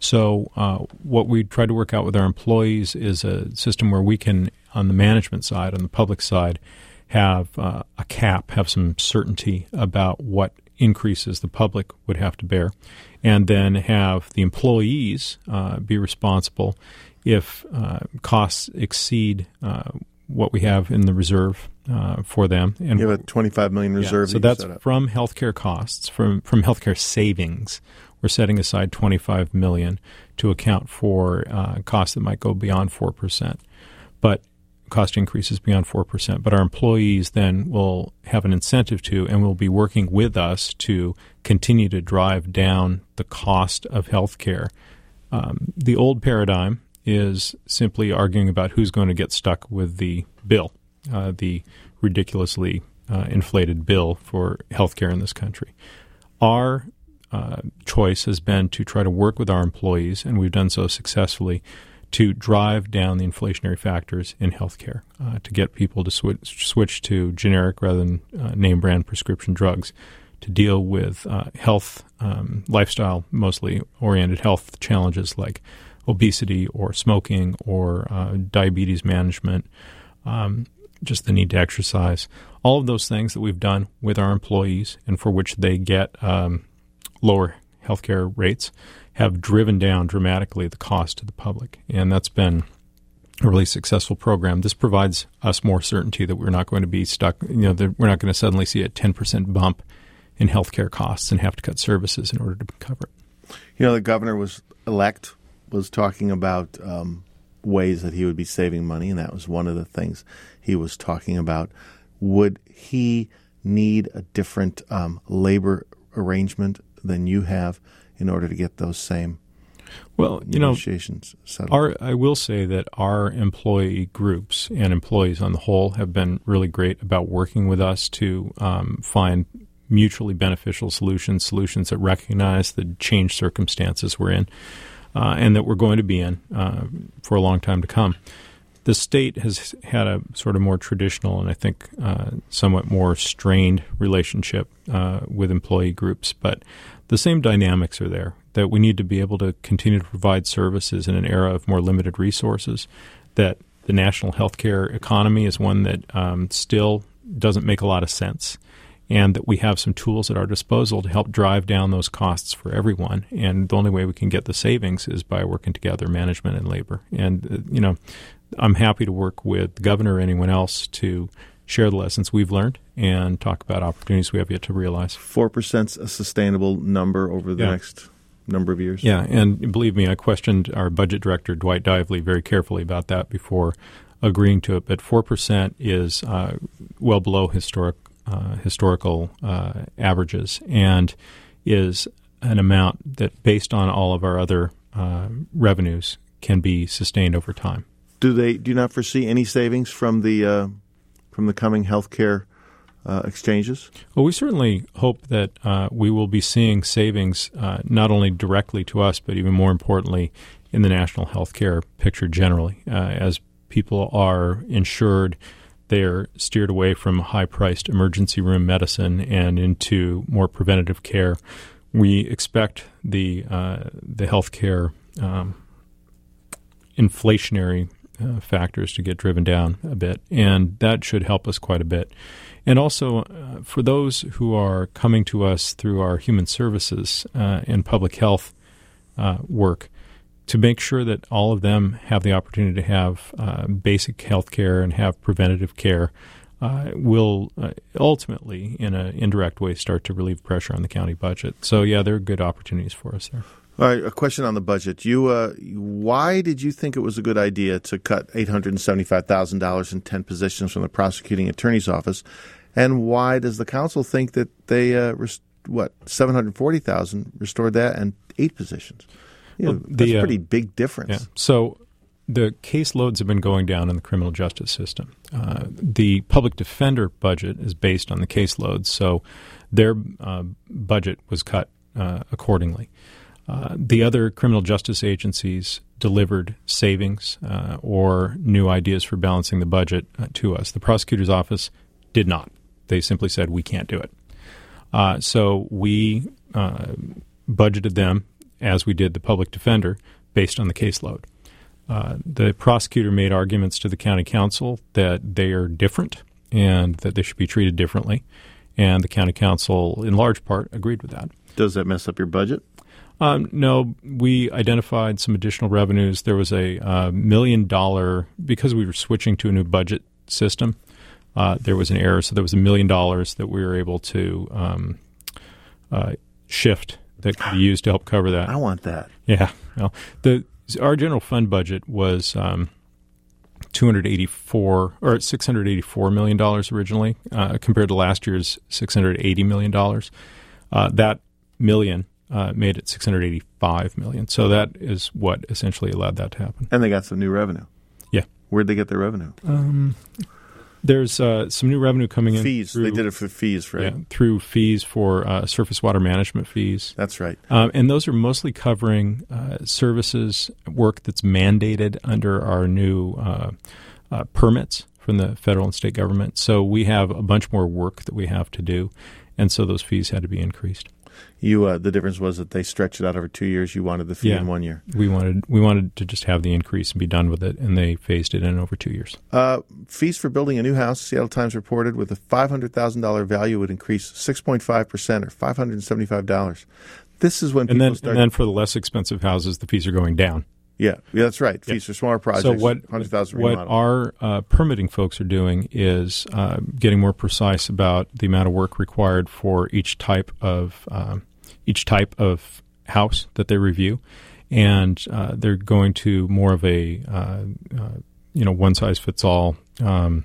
[SPEAKER 6] So uh, what we try to work out with our employees is a system where we can, on the management side, on the public side, have uh, a cap, have some certainty about what increases the public would have to bear, and then have the employees uh, be responsible if uh, costs exceed uh, what we have in the reserve uh, for them. And
[SPEAKER 5] you have a twenty-five million dollars reserve.
[SPEAKER 6] Yeah, so that's from healthcare costs, from from healthcare savings. We're setting aside twenty-five million dollars to account for uh, costs that might go beyond four percent. But cost increases beyond four percent, but our employees then will have an incentive to and will be working with us to continue to drive down the cost of health care. Um, the old paradigm is simply arguing about who's going to get stuck with the bill, uh, the ridiculously uh, inflated bill for health care in this country. Our uh, choice has been to try to work with our employees, and we've done so successfully, to drive down the inflationary factors in healthcare, uh, to get people to switch, switch to generic rather than uh, name-brand prescription drugs, to deal with uh, health, um, lifestyle, mostly oriented health challenges like obesity or smoking or uh, diabetes management, um, just the need to exercise. All of those things that we've done with our employees and for which they get um, lower healthcare rates have driven down dramatically the cost to the public, and that's been a really successful program. This provides us more certainty that we're not going to be stuck, you know, that we're not going to suddenly see a ten percent bump in healthcare costs and have to cut services in order to cover it.
[SPEAKER 5] You know, the governor was elect, was talking about um, ways that he would be saving money, and that was one of the things he was talking about. Would he need a different um, labor arrangement than you have in order to get those same
[SPEAKER 6] well, you
[SPEAKER 5] negotiations
[SPEAKER 6] know,
[SPEAKER 5] settled?
[SPEAKER 6] Our, I will say that our employee groups and employees on the whole have been really great about working with us to um, find mutually beneficial solutions, solutions that recognize the changed circumstances we're in uh, and that we're going to be in uh, for a long time to come. The state has had a sort of more traditional and I think uh, somewhat more strained relationship uh, with employee groups, but the same dynamics are there, that we need to be able to continue to provide services in an era of more limited resources, that the national healthcare economy is one that um, still doesn't make a lot of sense, and that we have some tools at our disposal to help drive down those costs for everyone. And the only way we can get the savings is by working together, management and labor. And, uh, you know, I'm happy to work with the governor or anyone else to share the lessons we've learned and talk about opportunities we have yet to realize.
[SPEAKER 5] four percent is a sustainable number over the
[SPEAKER 6] Yeah.
[SPEAKER 5] next number of years.
[SPEAKER 6] Yeah, and believe me, I questioned our budget director, Dwight Dively, very carefully about that before agreeing to it. But four percent is uh, well below historic uh, historical uh, averages and is an amount that, based on all of our other uh, revenues, can be sustained over time.
[SPEAKER 5] Do they? Do you not foresee any savings from the uh, from the coming healthcare uh, exchanges?
[SPEAKER 6] Well, we certainly hope that uh, we will be seeing savings uh, not only directly to us, but even more importantly in the national healthcare picture generally. Uh, as people are insured, they are steered away from high-priced emergency room medicine and into more preventative care. We expect the uh, the healthcare um, inflationary uh, factors to get driven down a bit, and that should help us quite a bit. And also, uh, for those who are coming to us through our human services uh, and public health uh, work, to make sure that all of them have the opportunity to have uh, basic health care and have preventative care uh, will uh, ultimately, in an indirect way, start to relieve pressure on the county budget. So, yeah, there are good opportunities for us there.
[SPEAKER 5] All right, a question on the budget. You, uh, why did you think it was a good idea to cut eight hundred seventy-five thousand dollars in ten positions from the prosecuting attorney's office? And why does the council think that they, uh, rest- what, seven hundred forty thousand dollars restored that and eight positions? You know,
[SPEAKER 6] Well, the,
[SPEAKER 5] that's a
[SPEAKER 6] uh,
[SPEAKER 5] pretty big difference.
[SPEAKER 6] Yeah. So the caseloads have been going down in the criminal justice system. Uh, the public defender budget is based on the caseloads, so their uh, budget was cut uh, accordingly. Uh, the other criminal justice agencies delivered savings uh, or new ideas for balancing the budget uh, to us. The prosecutor's office did not. They simply said, we can't do it. Uh, so we uh, budgeted them, as we did the public defender, based on the caseload. Uh, the prosecutor made arguments to the county council that they are different and that they should be treated differently, and the county council, in large part, agreed with that.
[SPEAKER 5] Does that mess up your budget?
[SPEAKER 6] Um, no, we identified some additional revenues. There was a uh, million dollar, because we were switching to a new budget system, uh, there was an error. So there was a million dollars that we were able to um, uh, shift that could be used to help cover that.
[SPEAKER 5] I want that.
[SPEAKER 6] Yeah. Well, the our general fund budget was um, two hundred eighty-four or six hundred eighty-four million dollars originally, uh, compared to last year's six hundred eighty million dollars. Uh, that million uh, made it six hundred eighty-five million dollars. So that is what essentially allowed that to happen.
[SPEAKER 5] And they got some new revenue.
[SPEAKER 6] Yeah.
[SPEAKER 5] Where'd they get their revenue?
[SPEAKER 6] Um, there's uh, some new revenue coming in.
[SPEAKER 5] Fees.
[SPEAKER 6] Through,
[SPEAKER 5] they did it for fees, right?
[SPEAKER 6] Yeah, through fees for uh, surface water management fees.
[SPEAKER 5] That's right.
[SPEAKER 6] Um, and those are mostly covering uh, services work that's mandated under our new uh, uh, permits from the federal and state government. So we have a bunch more work that we have to do, and so those fees had to be increased.
[SPEAKER 5] You, uh, the difference was that they stretched it out over two years. You wanted the fee
[SPEAKER 6] Yeah.
[SPEAKER 5] in one year.
[SPEAKER 6] We wanted we wanted to just have the increase and be done with it, and they phased it in over two years.
[SPEAKER 5] Uh, fees for building a new house, Seattle Times reported, with a five hundred thousand dollars value would increase six point five percent or five hundred seventy-five dollars. This is when
[SPEAKER 6] And
[SPEAKER 5] people
[SPEAKER 6] then,
[SPEAKER 5] start...
[SPEAKER 6] and then for the less expensive houses, the fees are going down.
[SPEAKER 5] Yeah, yeah, that's right.
[SPEAKER 6] Yeah.
[SPEAKER 5] Fees for smaller projects,
[SPEAKER 6] So what,
[SPEAKER 5] one hundred thousand
[SPEAKER 6] what
[SPEAKER 5] remodel.
[SPEAKER 6] our uh, permitting folks are doing is uh, getting more precise about the amount of work required for each type of um, each type of house that they review, and uh, they're going to more of a uh, uh, you know one size fits all. Um,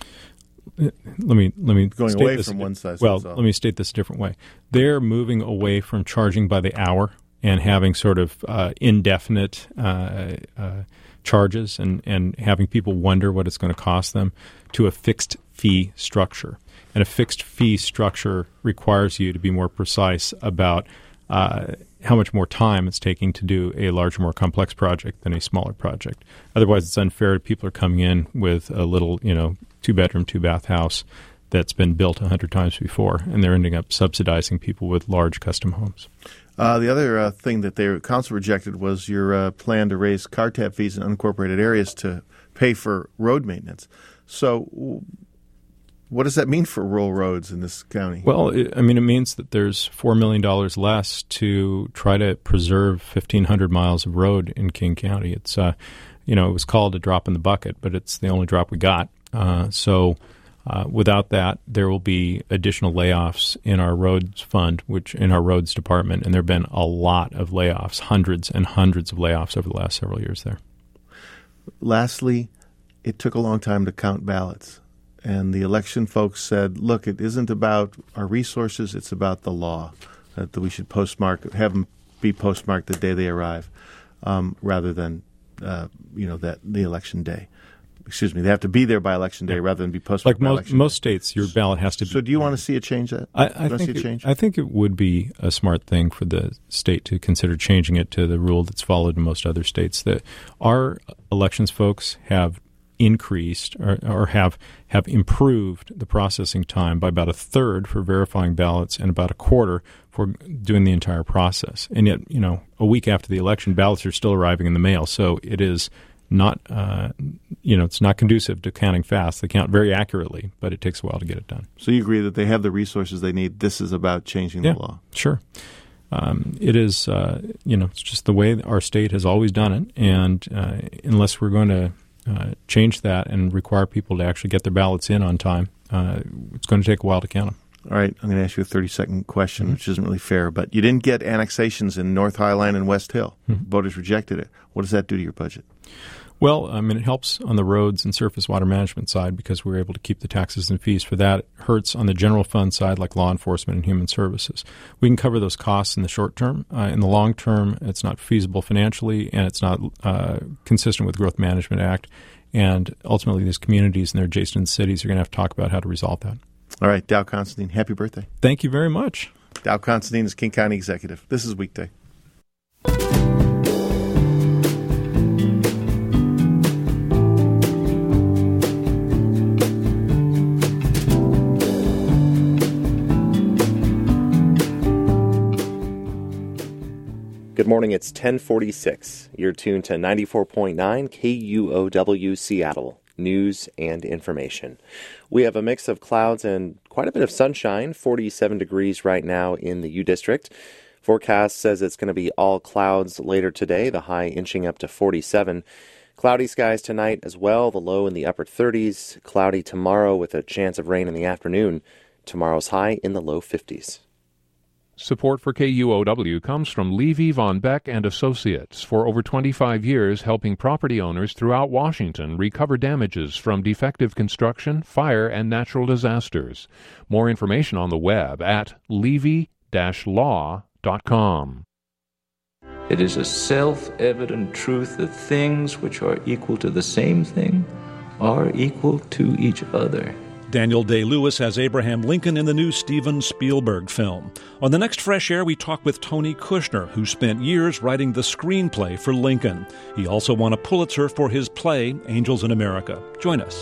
[SPEAKER 6] let me let me
[SPEAKER 5] Going
[SPEAKER 6] state
[SPEAKER 5] away
[SPEAKER 6] this
[SPEAKER 5] from
[SPEAKER 6] a-
[SPEAKER 5] one size
[SPEAKER 6] Well,
[SPEAKER 5] fits all.
[SPEAKER 6] let me state this a different way. They're moving away from charging by the hour and having sort of uh, indefinite uh, uh, charges and, and having people wonder what it's going to cost them to a fixed fee structure. And a fixed fee structure requires you to be more precise about uh, how much more time it's taking to do a larger, more complex project than a smaller project. Otherwise, it's unfair. People are coming in with a little, you know, two-bedroom, two-bath house that's been built a hundred times before, and they're ending up subsidizing people with large custom homes.
[SPEAKER 5] Uh, the other uh, thing that their council rejected was your uh, plan to raise car tab fees in unincorporated areas to pay for road maintenance. So w- what does that mean for rural roads in this county?
[SPEAKER 6] Well, it, I mean, it means that there's four million dollars less to try to preserve fifteen hundred miles of road in King County. It's, uh, you know, it was called a drop in the bucket, but it's the only drop we got. Uh, so Uh, without that, there will be additional layoffs in our roads fund, which in our roads department, and there have been a lot of layoffs, hundreds and hundreds of layoffs over the last several years there.
[SPEAKER 5] Lastly, it took a long time to count ballots. And the election folks said, look, it isn't about our resources, it's about the law, that, that we should postmark, have them be postmarked the day they arrive, um, rather than, uh, you know, that the election day. Excuse me, they have to be there by election day yeah. rather than be postmarked
[SPEAKER 6] like
[SPEAKER 5] by
[SPEAKER 6] most,
[SPEAKER 5] election
[SPEAKER 6] most
[SPEAKER 5] day.
[SPEAKER 6] states, your ballot has to be.
[SPEAKER 5] So do you want to see a change that?
[SPEAKER 6] I, I, think
[SPEAKER 5] see a
[SPEAKER 6] it,
[SPEAKER 5] change?
[SPEAKER 6] I think it would be a smart thing for the state to consider changing it to the rule that's followed in most other states. That our elections folks have increased or, or have have improved the processing time by about a third for verifying ballots and about a quarter for doing the entire process. And yet, you know, a week after the election, ballots are still arriving in the mail. So it is not, uh, you know, it's not conducive to counting fast. They count very accurately, but it takes a while to get it done.
[SPEAKER 5] So you agree that they have the resources they need. This is about changing
[SPEAKER 6] yeah,
[SPEAKER 5] the law.
[SPEAKER 6] Sure. Um, it is, uh, you know, it's just the way our state has always done it. And uh, unless we're going to uh, change that and require people to actually get their ballots in on time, uh, it's going to take a while to count them.
[SPEAKER 5] All right, I'm going to ask you a thirty-second question,
[SPEAKER 6] mm-hmm.
[SPEAKER 5] which isn't really fair, but you didn't get annexations in North Highline and West Hill.
[SPEAKER 6] Mm-hmm.
[SPEAKER 5] Voters rejected it. What does that do to your budget?
[SPEAKER 6] Well, I mean, it helps on the roads and surface water management side because we're able to keep the taxes and fees for that. It hurts on the general fund side like law enforcement and human services. We can cover those costs in the short term. Uh, in the long term, it's not feasible financially, and it's not uh, consistent with the Growth Management Act. And ultimately, these communities and their adjacent cities are going to have to talk about how to resolve that.
[SPEAKER 5] All right, Dow Constantine, happy birthday.
[SPEAKER 6] Thank you very much.
[SPEAKER 5] Dow Constantine is King County Executive. This is Weekday.
[SPEAKER 7] Good morning, it's ten forty-six. You're tuned to ninety-four point nine K U O W Seattle, news and information. We have a mix of clouds and quite a bit of sunshine, forty-seven degrees right now in the U District. Forecast says it's going to be all clouds later today, the high inching up to forty-seven. Cloudy skies tonight as well, the low in the upper thirties. Cloudy tomorrow with a chance of rain in the afternoon. Tomorrow's high in the low fifties.
[SPEAKER 8] Support for K U O W comes from Levy, Von Beck and Associates, for over twenty-five years helping property owners throughout Washington recover damages from defective construction, fire, and natural disasters. More information on the web at levy dash law dot com.
[SPEAKER 11] It is a self-evident truth that things which are equal to the same thing are equal to each other.
[SPEAKER 12] Daniel Day-Lewis as Abraham Lincoln in the new Steven Spielberg film. On the next Fresh Air, we talk with Tony Kushner, who spent years writing the screenplay for Lincoln. He also won a Pulitzer for his play, Angels in America. Join us.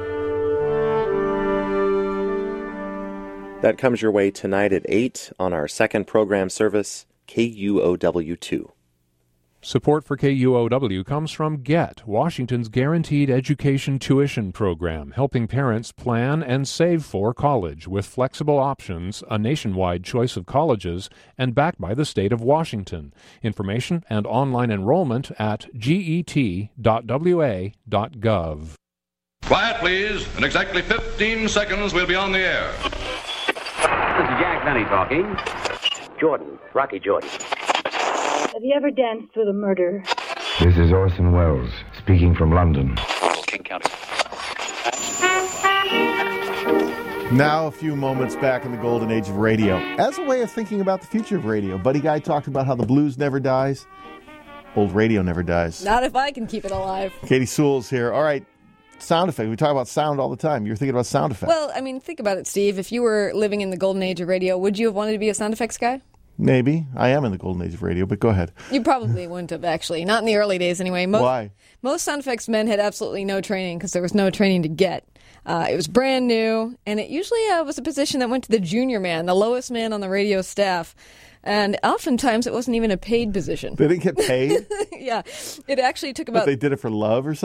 [SPEAKER 7] That comes your way tonight at eight on our second program service, K U O W two.
[SPEAKER 8] Support for K U O W comes from GET, Washington's Guaranteed Education Tuition Program, helping parents plan and save for college with flexible options, a nationwide choice of colleges, and backed by the state of Washington. Information and online enrollment at get dot w a dot gov.
[SPEAKER 13] Quiet, please. In exactly fifteen seconds, we'll be on the air.
[SPEAKER 14] This is Jack Benny talking. Jordan, Rocky Jordan.
[SPEAKER 15] Have you ever danced with a murderer?
[SPEAKER 16] This is Orson Welles, speaking from London.
[SPEAKER 14] King County.
[SPEAKER 5] Now, a few moments back in the golden age of radio. As a way of thinking about the future of radio, Buddy Guy talked about how the blues never dies. Old radio never dies.
[SPEAKER 4] Not if I can keep it alive.
[SPEAKER 5] Katie Sewell's here. All right, sound effects. We talk about sound all the time. You're thinking about sound effects.
[SPEAKER 4] Well, I mean, think about it, Steve. If you were living in the golden age of radio, would you have wanted to be a sound effects guy?
[SPEAKER 5] Maybe. I am in the golden age of radio, but go ahead.
[SPEAKER 4] You probably wouldn't have, actually. Not in the early days, anyway. Most,
[SPEAKER 5] Why?
[SPEAKER 4] Most sound effects men had absolutely no training because there was no training to get. Uh, it was brand new, and it usually uh, was a position that went to the junior man, the lowest man on the radio staff. And oftentimes, it wasn't even a paid position.
[SPEAKER 5] They didn't get paid?
[SPEAKER 4] Yeah. It actually took about...
[SPEAKER 5] But they did it for love or something?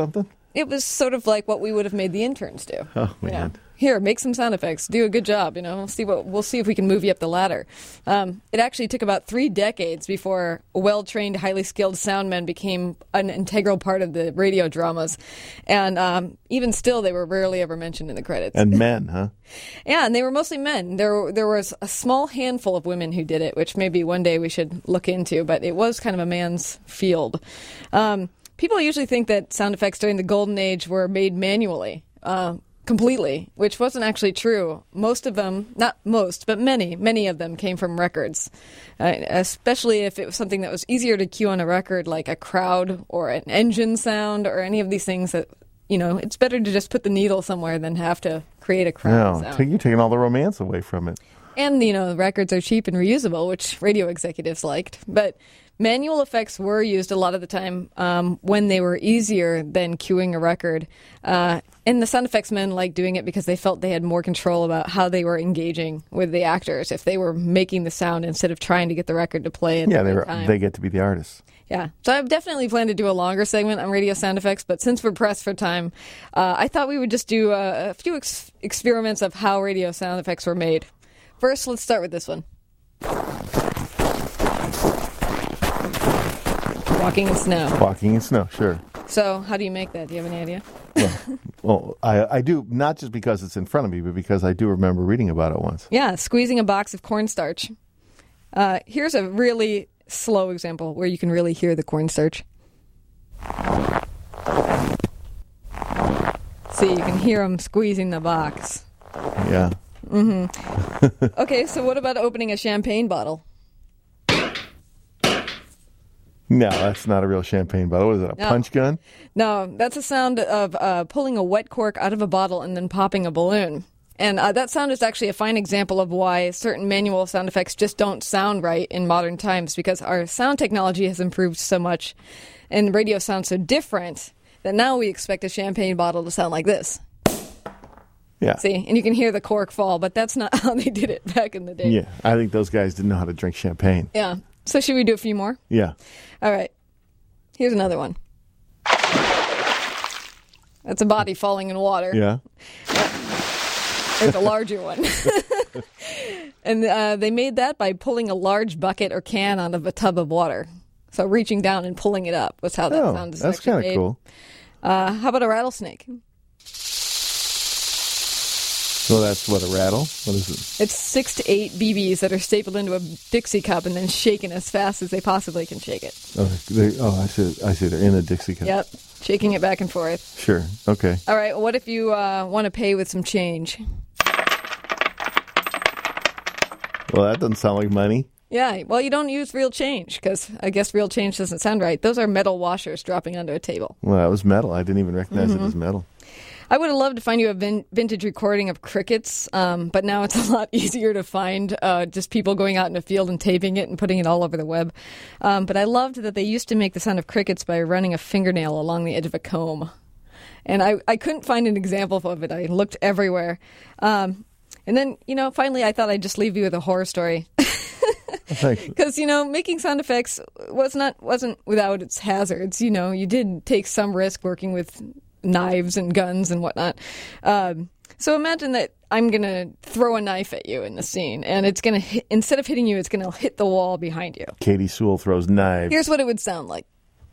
[SPEAKER 4] it was sort of like what we would have made the interns do.
[SPEAKER 5] Oh,
[SPEAKER 4] You
[SPEAKER 5] man.
[SPEAKER 4] know, here, make some sound effects. Do a good job. You know, we'll see what we'll see if we can move you up the ladder. Um, it actually took about three decades before well-trained, highly skilled sound men became an integral part of the radio dramas, and um, even still, they were rarely ever mentioned in the credits.
[SPEAKER 5] And men, huh?
[SPEAKER 4] Yeah, and they were mostly men. There, there was a small handful of women who did it, which maybe one day we should look into. But it was kind of a man's field. Um, people usually think that sound effects during the golden age were made manually. Uh, Completely, which wasn't actually true. Most of them, not most, but many, many of them came from records, uh, especially if it was something that was easier to cue on a record, like a crowd or an engine sound or any of these things that, you know, it's better to just put the needle somewhere than have to create a crowd
[SPEAKER 5] No,
[SPEAKER 4] sound.
[SPEAKER 5] take- you're taking all the romance away from it.
[SPEAKER 4] And, you know, the records are cheap and reusable, which radio executives liked. But manual effects were used a lot of the time um, when they were easier than cueing a record. Uh, and the sound effects men liked doing it because they felt they had more control about how they were engaging with the actors if they were making the sound instead of trying to get the record to play at
[SPEAKER 5] Yeah,
[SPEAKER 4] the
[SPEAKER 5] they
[SPEAKER 4] right
[SPEAKER 5] were,
[SPEAKER 4] time.
[SPEAKER 5] they get to be the artists.
[SPEAKER 4] Yeah, so I've definitely planned to do a longer segment on radio sound effects, but since we're pressed for time, uh, I thought we would just do a, a few ex- experiments of how radio sound effects were made. First, let's start with this one. Walking in snow.
[SPEAKER 5] Walking in snow, sure.
[SPEAKER 4] So, how do you make that? Do you have any idea?
[SPEAKER 5] Well, I, I do, not just because it's in front of me, but because I do remember reading about it once.
[SPEAKER 4] Yeah, squeezing a box of cornstarch. Uh, here's a really slow example where you can really hear the cornstarch. See, you can hear them squeezing the box.
[SPEAKER 5] Yeah.
[SPEAKER 4] Mm-hmm. Okay, so what about opening a champagne bottle?
[SPEAKER 5] No, that's not a real champagne bottle. What is it, a
[SPEAKER 4] No.
[SPEAKER 5] punch gun?
[SPEAKER 4] No, that's a sound of uh, pulling a wet cork out of a bottle and then popping a balloon. And uh, that sound is actually a fine example of why certain manual sound effects just don't sound right in modern times, because our sound technology has improved so much and radio sounds so different that now we expect a champagne bottle to sound like this.
[SPEAKER 5] Yeah.
[SPEAKER 4] See, and you can hear the cork fall, but that's not how they did it back in the day.
[SPEAKER 5] Yeah, I think those guys didn't know how to drink champagne.
[SPEAKER 4] Yeah. So should we do a few more?
[SPEAKER 5] Yeah.
[SPEAKER 4] All right. Here's another one. That's a body falling in water.
[SPEAKER 5] Yeah.
[SPEAKER 4] There's a larger one. And uh, they made that by pulling a large bucket or can out of a tub of water. So reaching down and pulling it up was how that
[SPEAKER 5] Oh,
[SPEAKER 4] sound is
[SPEAKER 5] that's
[SPEAKER 4] actually
[SPEAKER 5] kind of
[SPEAKER 4] made.
[SPEAKER 5] cool.
[SPEAKER 4] Uh, how about a rattlesnake?
[SPEAKER 5] So that's what, a rattle? What is it?
[SPEAKER 4] It's six to eight B Bs that are stapled into a Dixie cup and then shaken as fast as they possibly can shake it.
[SPEAKER 5] Oh, they, oh I see. I see. They're in a Dixie cup.
[SPEAKER 4] Yep, shaking it back and forth.
[SPEAKER 5] Sure. Okay.
[SPEAKER 4] All right, what if you uh, want to pay with some change?
[SPEAKER 5] Well, that doesn't sound like money.
[SPEAKER 4] Yeah, well, you don't use real change because I guess real change doesn't sound right. Those are metal washers dropping onto a table.
[SPEAKER 5] Well, that was metal. I didn't even recognize
[SPEAKER 4] Mhm.
[SPEAKER 5] it as metal.
[SPEAKER 4] I would have loved to find you a vin- vintage recording of crickets, um, but now it's a lot easier to find uh, just people going out in a field and taping it and putting it all over the web. Um, but I loved that they used to make the sound of crickets by running a fingernail along the edge of a comb. And I, I couldn't find an example of it. I looked everywhere. Um, and then, you know, finally I thought I'd just leave you with a horror story.
[SPEAKER 5] Thanks.
[SPEAKER 4] Because, you know, making sound effects was not, wasn't without its hazards. You know, you did take some risk working with knives and guns and whatnot. Um, so imagine that I'm going to throw a knife at you in the scene, and it's going to, instead of hitting you, it's going to hit the wall behind you.
[SPEAKER 5] Katie Sewell throws knives.
[SPEAKER 4] Here's what it would sound like.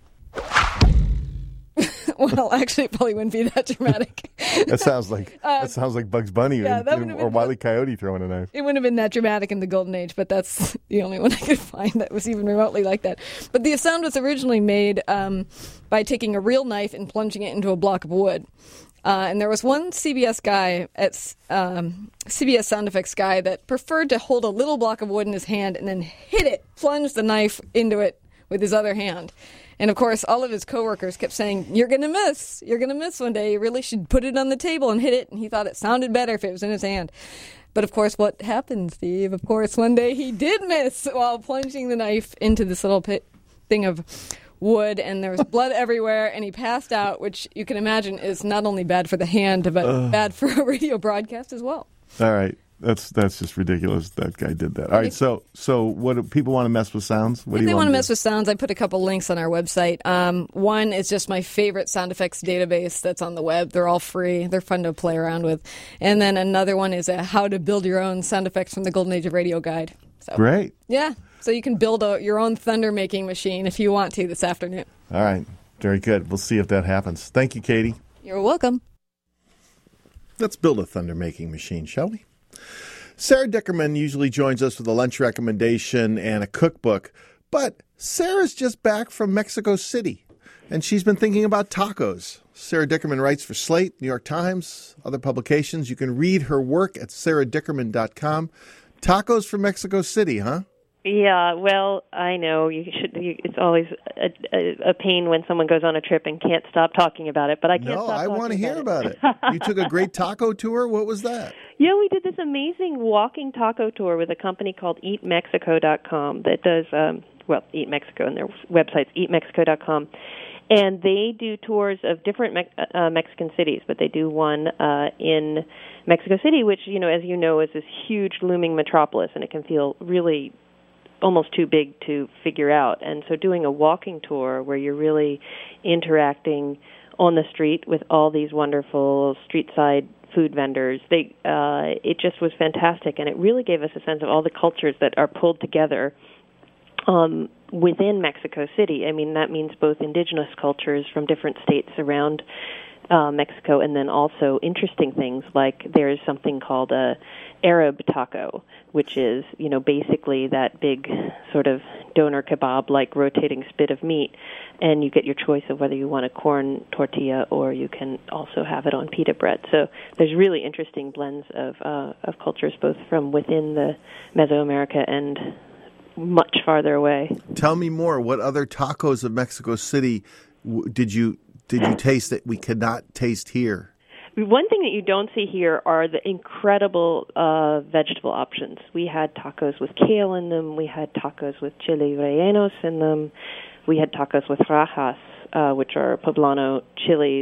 [SPEAKER 4] Well, actually, it probably wouldn't be that dramatic.
[SPEAKER 5] That sounds like
[SPEAKER 4] Uh,
[SPEAKER 5] that sounds like Bugs Bunny
[SPEAKER 4] yeah,
[SPEAKER 5] or,
[SPEAKER 4] that would've
[SPEAKER 5] or
[SPEAKER 4] been-
[SPEAKER 5] Wile E. Coyote throwing a knife.
[SPEAKER 4] It wouldn't have been that dramatic in the Golden Age, but that's the only one I could find that was even remotely like that. But the sound was originally made um, by taking a real knife and plunging it into a block of wood. Uh, and there was one C B S guy at um, C B S sound effects guy that preferred to hold a little block of wood in his hand and then hit it, plunge the knife into it with his other hand. And of course, all of his coworkers kept saying, "You're going to miss. You're going to miss one day. You really should put it on the table and hit it." And he thought it sounded better if it was in his hand. But of course, what happened, Steve? Of course, one day he did miss while plunging the knife into this little pit thing of wood, and there was blood everywhere, and he passed out, which you can imagine is not only bad for the hand, but
[SPEAKER 5] Ugh.
[SPEAKER 4] bad for a radio broadcast as well.
[SPEAKER 5] All right. That's that's just ridiculous. That guy did that. All right, so so what do people want to mess with sounds? What
[SPEAKER 4] if
[SPEAKER 5] do you
[SPEAKER 4] they want
[SPEAKER 5] want
[SPEAKER 4] to mess with sounds, I put a couple links on our website. Um, one is just my favorite sound effects database that's on the web. They're all free. They're fun to play around with. And then another one is a how to build your own sound effects from the Golden Age of Radio guide. So,
[SPEAKER 5] Great.
[SPEAKER 4] Yeah, so you can build a, your own thunder-making machine if you want to this afternoon.
[SPEAKER 5] All right, very good. We'll see if that happens. Thank you, Katie.
[SPEAKER 4] You're welcome.
[SPEAKER 5] Let's build a thunder-making machine, shall we? Sarah Dickerman usually joins us with a lunch recommendation and a cookbook, but Sarah's just back from Mexico City, and she's been thinking about tacos. Sarah Dickerman writes for Slate, New York Times, other publications. You can read her work at sarah dickerman dot com. Tacos from Mexico City, huh?
[SPEAKER 17] Yeah, well, I know you should. You, it's always a, a, a pain when someone goes on a trip and can't stop talking about it. But I can't.
[SPEAKER 5] No,
[SPEAKER 17] stop
[SPEAKER 5] I want to hear
[SPEAKER 17] about
[SPEAKER 5] it. You took a great taco tour. What was that?
[SPEAKER 17] Yeah, we did this amazing walking taco tour with a company called eat mexico dot com that does um, well, Eat Mexico, and their website's eat mexico dot com. And they do tours of different Me- uh, Mexican cities, but they do one uh, in Mexico City, which, you know, as you know, is this huge looming metropolis, and it can feel really almost too big to figure out. And so doing a walking tour where you're really interacting on the street with all these wonderful street-side food vendors, they uh, it just was fantastic, and it really gave us a sense of all the cultures that are pulled together um, within Mexico City. I mean, that means both indigenous cultures from different states around uh, Mexico, and then also interesting things like there's something called a Arab taco, which is, you know, basically that big sort of doner kebab-like rotating spit of meat, and you get your choice of whether you want a corn tortilla or you can also have it on pita bread. So there's really interesting blends of uh, of cultures, both from within the Mesoamerica and much farther away.
[SPEAKER 5] Tell me more. What other tacos of Mexico City w- did you did you taste that we could not taste here?
[SPEAKER 17] One thing that you don't see here are the incredible uh, vegetable options. We had tacos with kale in them. We had tacos with chile rellenos in them. We had tacos with rajas, uh, which are poblano chilies.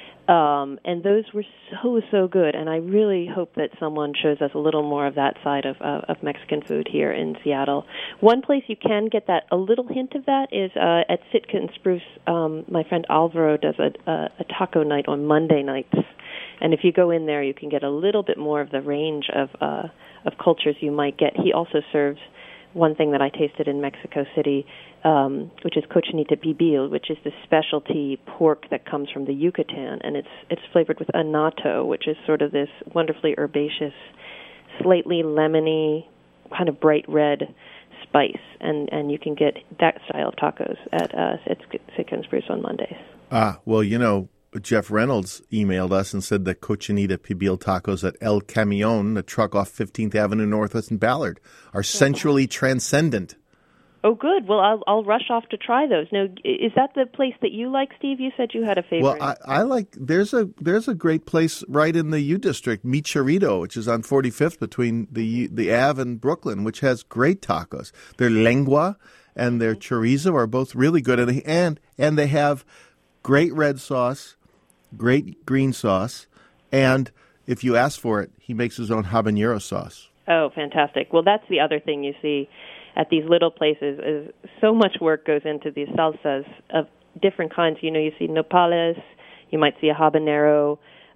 [SPEAKER 17] Um, and those were so, so good. And I really hope that someone shows us a little more of that side of, uh, of Mexican food here in Seattle. One place you can get that, a little hint of that, is uh, at Sitka and Spruce. Um, my friend Alvaro does a, a, a taco night on Monday nights. And if you go in there, you can get a little bit more of the range of uh, of cultures you might get. He also serves one thing that I tasted in Mexico City, um, which is cochinita pibil, which is the specialty pork that comes from the Yucatan, and it's it's flavored with annatto, which is sort of this wonderfully herbaceous, slightly lemony, kind of bright red spice, and, and you can get that style of tacos at uh, at Sitka and Spruce on Mondays.
[SPEAKER 5] Ah, well, you know, Jeff Reynolds emailed us and said that cochinita pibil tacos at El Camion, the truck off fifteenth Avenue Northwest in Ballard, are sensually transcendent.
[SPEAKER 17] Oh, good. Well, I'll, I'll rush off to try those. Now, is that the place that you like, Steve? You said you had a favorite.
[SPEAKER 5] Well, I, I like, there's a there's a great place right in the U District, Mi Chorrito, which is on forty-fifth between the the Ave and Brooklyn, which has great tacos. Their lengua and their chorizo are both really good, and and, and they have great red sauce, great green sauce, and if you ask for it, he makes his own habanero sauce.
[SPEAKER 17] Oh, fantastic. Well, that's the other thing you see at these little places is so much work goes into these salsas of different kinds. You know, you see nopales, you might see a habanero.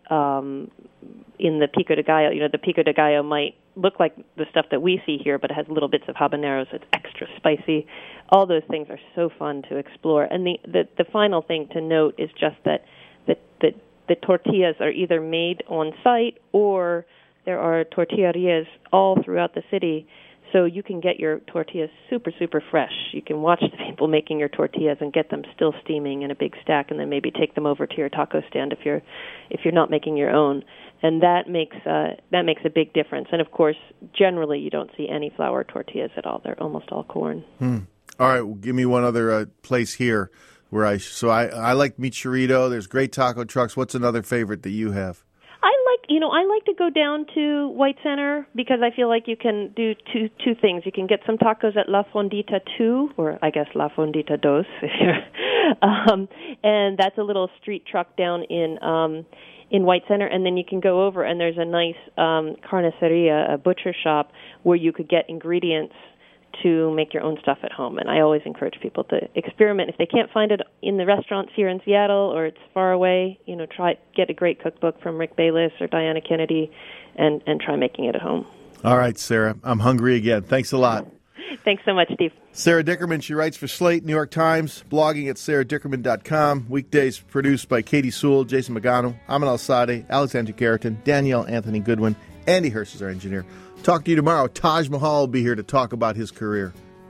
[SPEAKER 17] Um, in the pico de gallo, you know, the pico de gallo might look like the stuff that we see here, but it has little bits of habaneros. It's extra spicy. All those things are so fun to explore. And the, the, the final thing to note is just that the, the, the tortillas are either made on site or there are tortillerias all throughout the city. So you can get your tortillas super, super fresh. You can watch the people making your tortillas and get them still steaming in a big stack, and then maybe take them over to your taco stand if you're if you're not making your own. And that makes uh, that makes a big difference. And of course, generally you don't see any flour tortillas at all. They're almost all corn.
[SPEAKER 5] Hmm. All right, well, give me one other uh, place here where I so I I like Mi Chorrito. There's great taco trucks. What's another favorite that you have?
[SPEAKER 17] I like, you know, I like to go down to White Center because I feel like you can do two two things. You can get some tacos at La Fondita two, or I guess La Fondita dos, if you're, um, and that's a little street truck down in um, in White Center, and then you can go over and there's a nice um, carniceria, a butcher shop, where you could get ingredients to make your own stuff at home. And I always encourage people to experiment. If they can't find it in the restaurants here in Seattle or it's far away, you know, try get a great cookbook from Rick Bayless or Diana Kennedy and, and try making it at home.
[SPEAKER 5] All right, Sarah. I'm hungry again. Thanks a lot.
[SPEAKER 17] Thanks so much, Steve.
[SPEAKER 5] Sarah Dickerman, she writes for Slate, New York Times, blogging at sarah dickerman dot com. Weekdays produced by Katie Sewell, Jason Magano, Amin Al-Sadeh, Alexandra Keratin, Danielle Anthony Goodwin. Andy Hirsch is our engineer. Talk to you tomorrow. Taj Mahal will be here to talk about his career.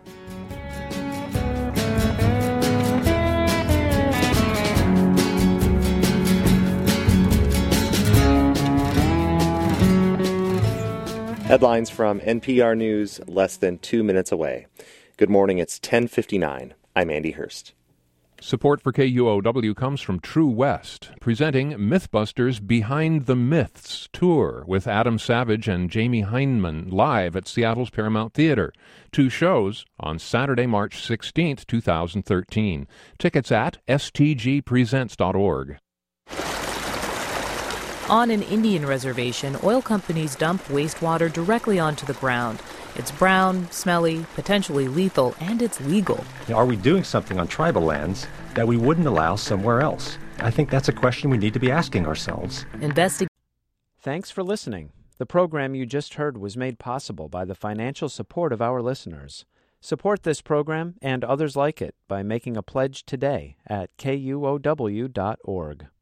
[SPEAKER 7] Headlines from N P R News less than two minutes away. Good morning, it's ten fifty-nine. I'm Andy Hurst.
[SPEAKER 8] Support for K U O W comes from True West, presenting Mythbusters Behind the Myths Tour with Adam Savage and Jamie Hyneman live at Seattle's Paramount Theater. Two shows on Saturday, March sixteenth, twenty thirteen. Tickets at s t g presents dot org.
[SPEAKER 18] On an Indian reservation, oil companies dump wastewater directly onto the ground. It's brown, smelly, potentially lethal, and it's legal.
[SPEAKER 19] Are we doing something on tribal lands that we wouldn't allow somewhere else? I think that's a question we need to be asking ourselves.
[SPEAKER 18] Investig-
[SPEAKER 1] Thanks for listening. The program you just heard was made possible by the financial support of our listeners. Support this program and others like it by making a pledge today at k u o w dot org.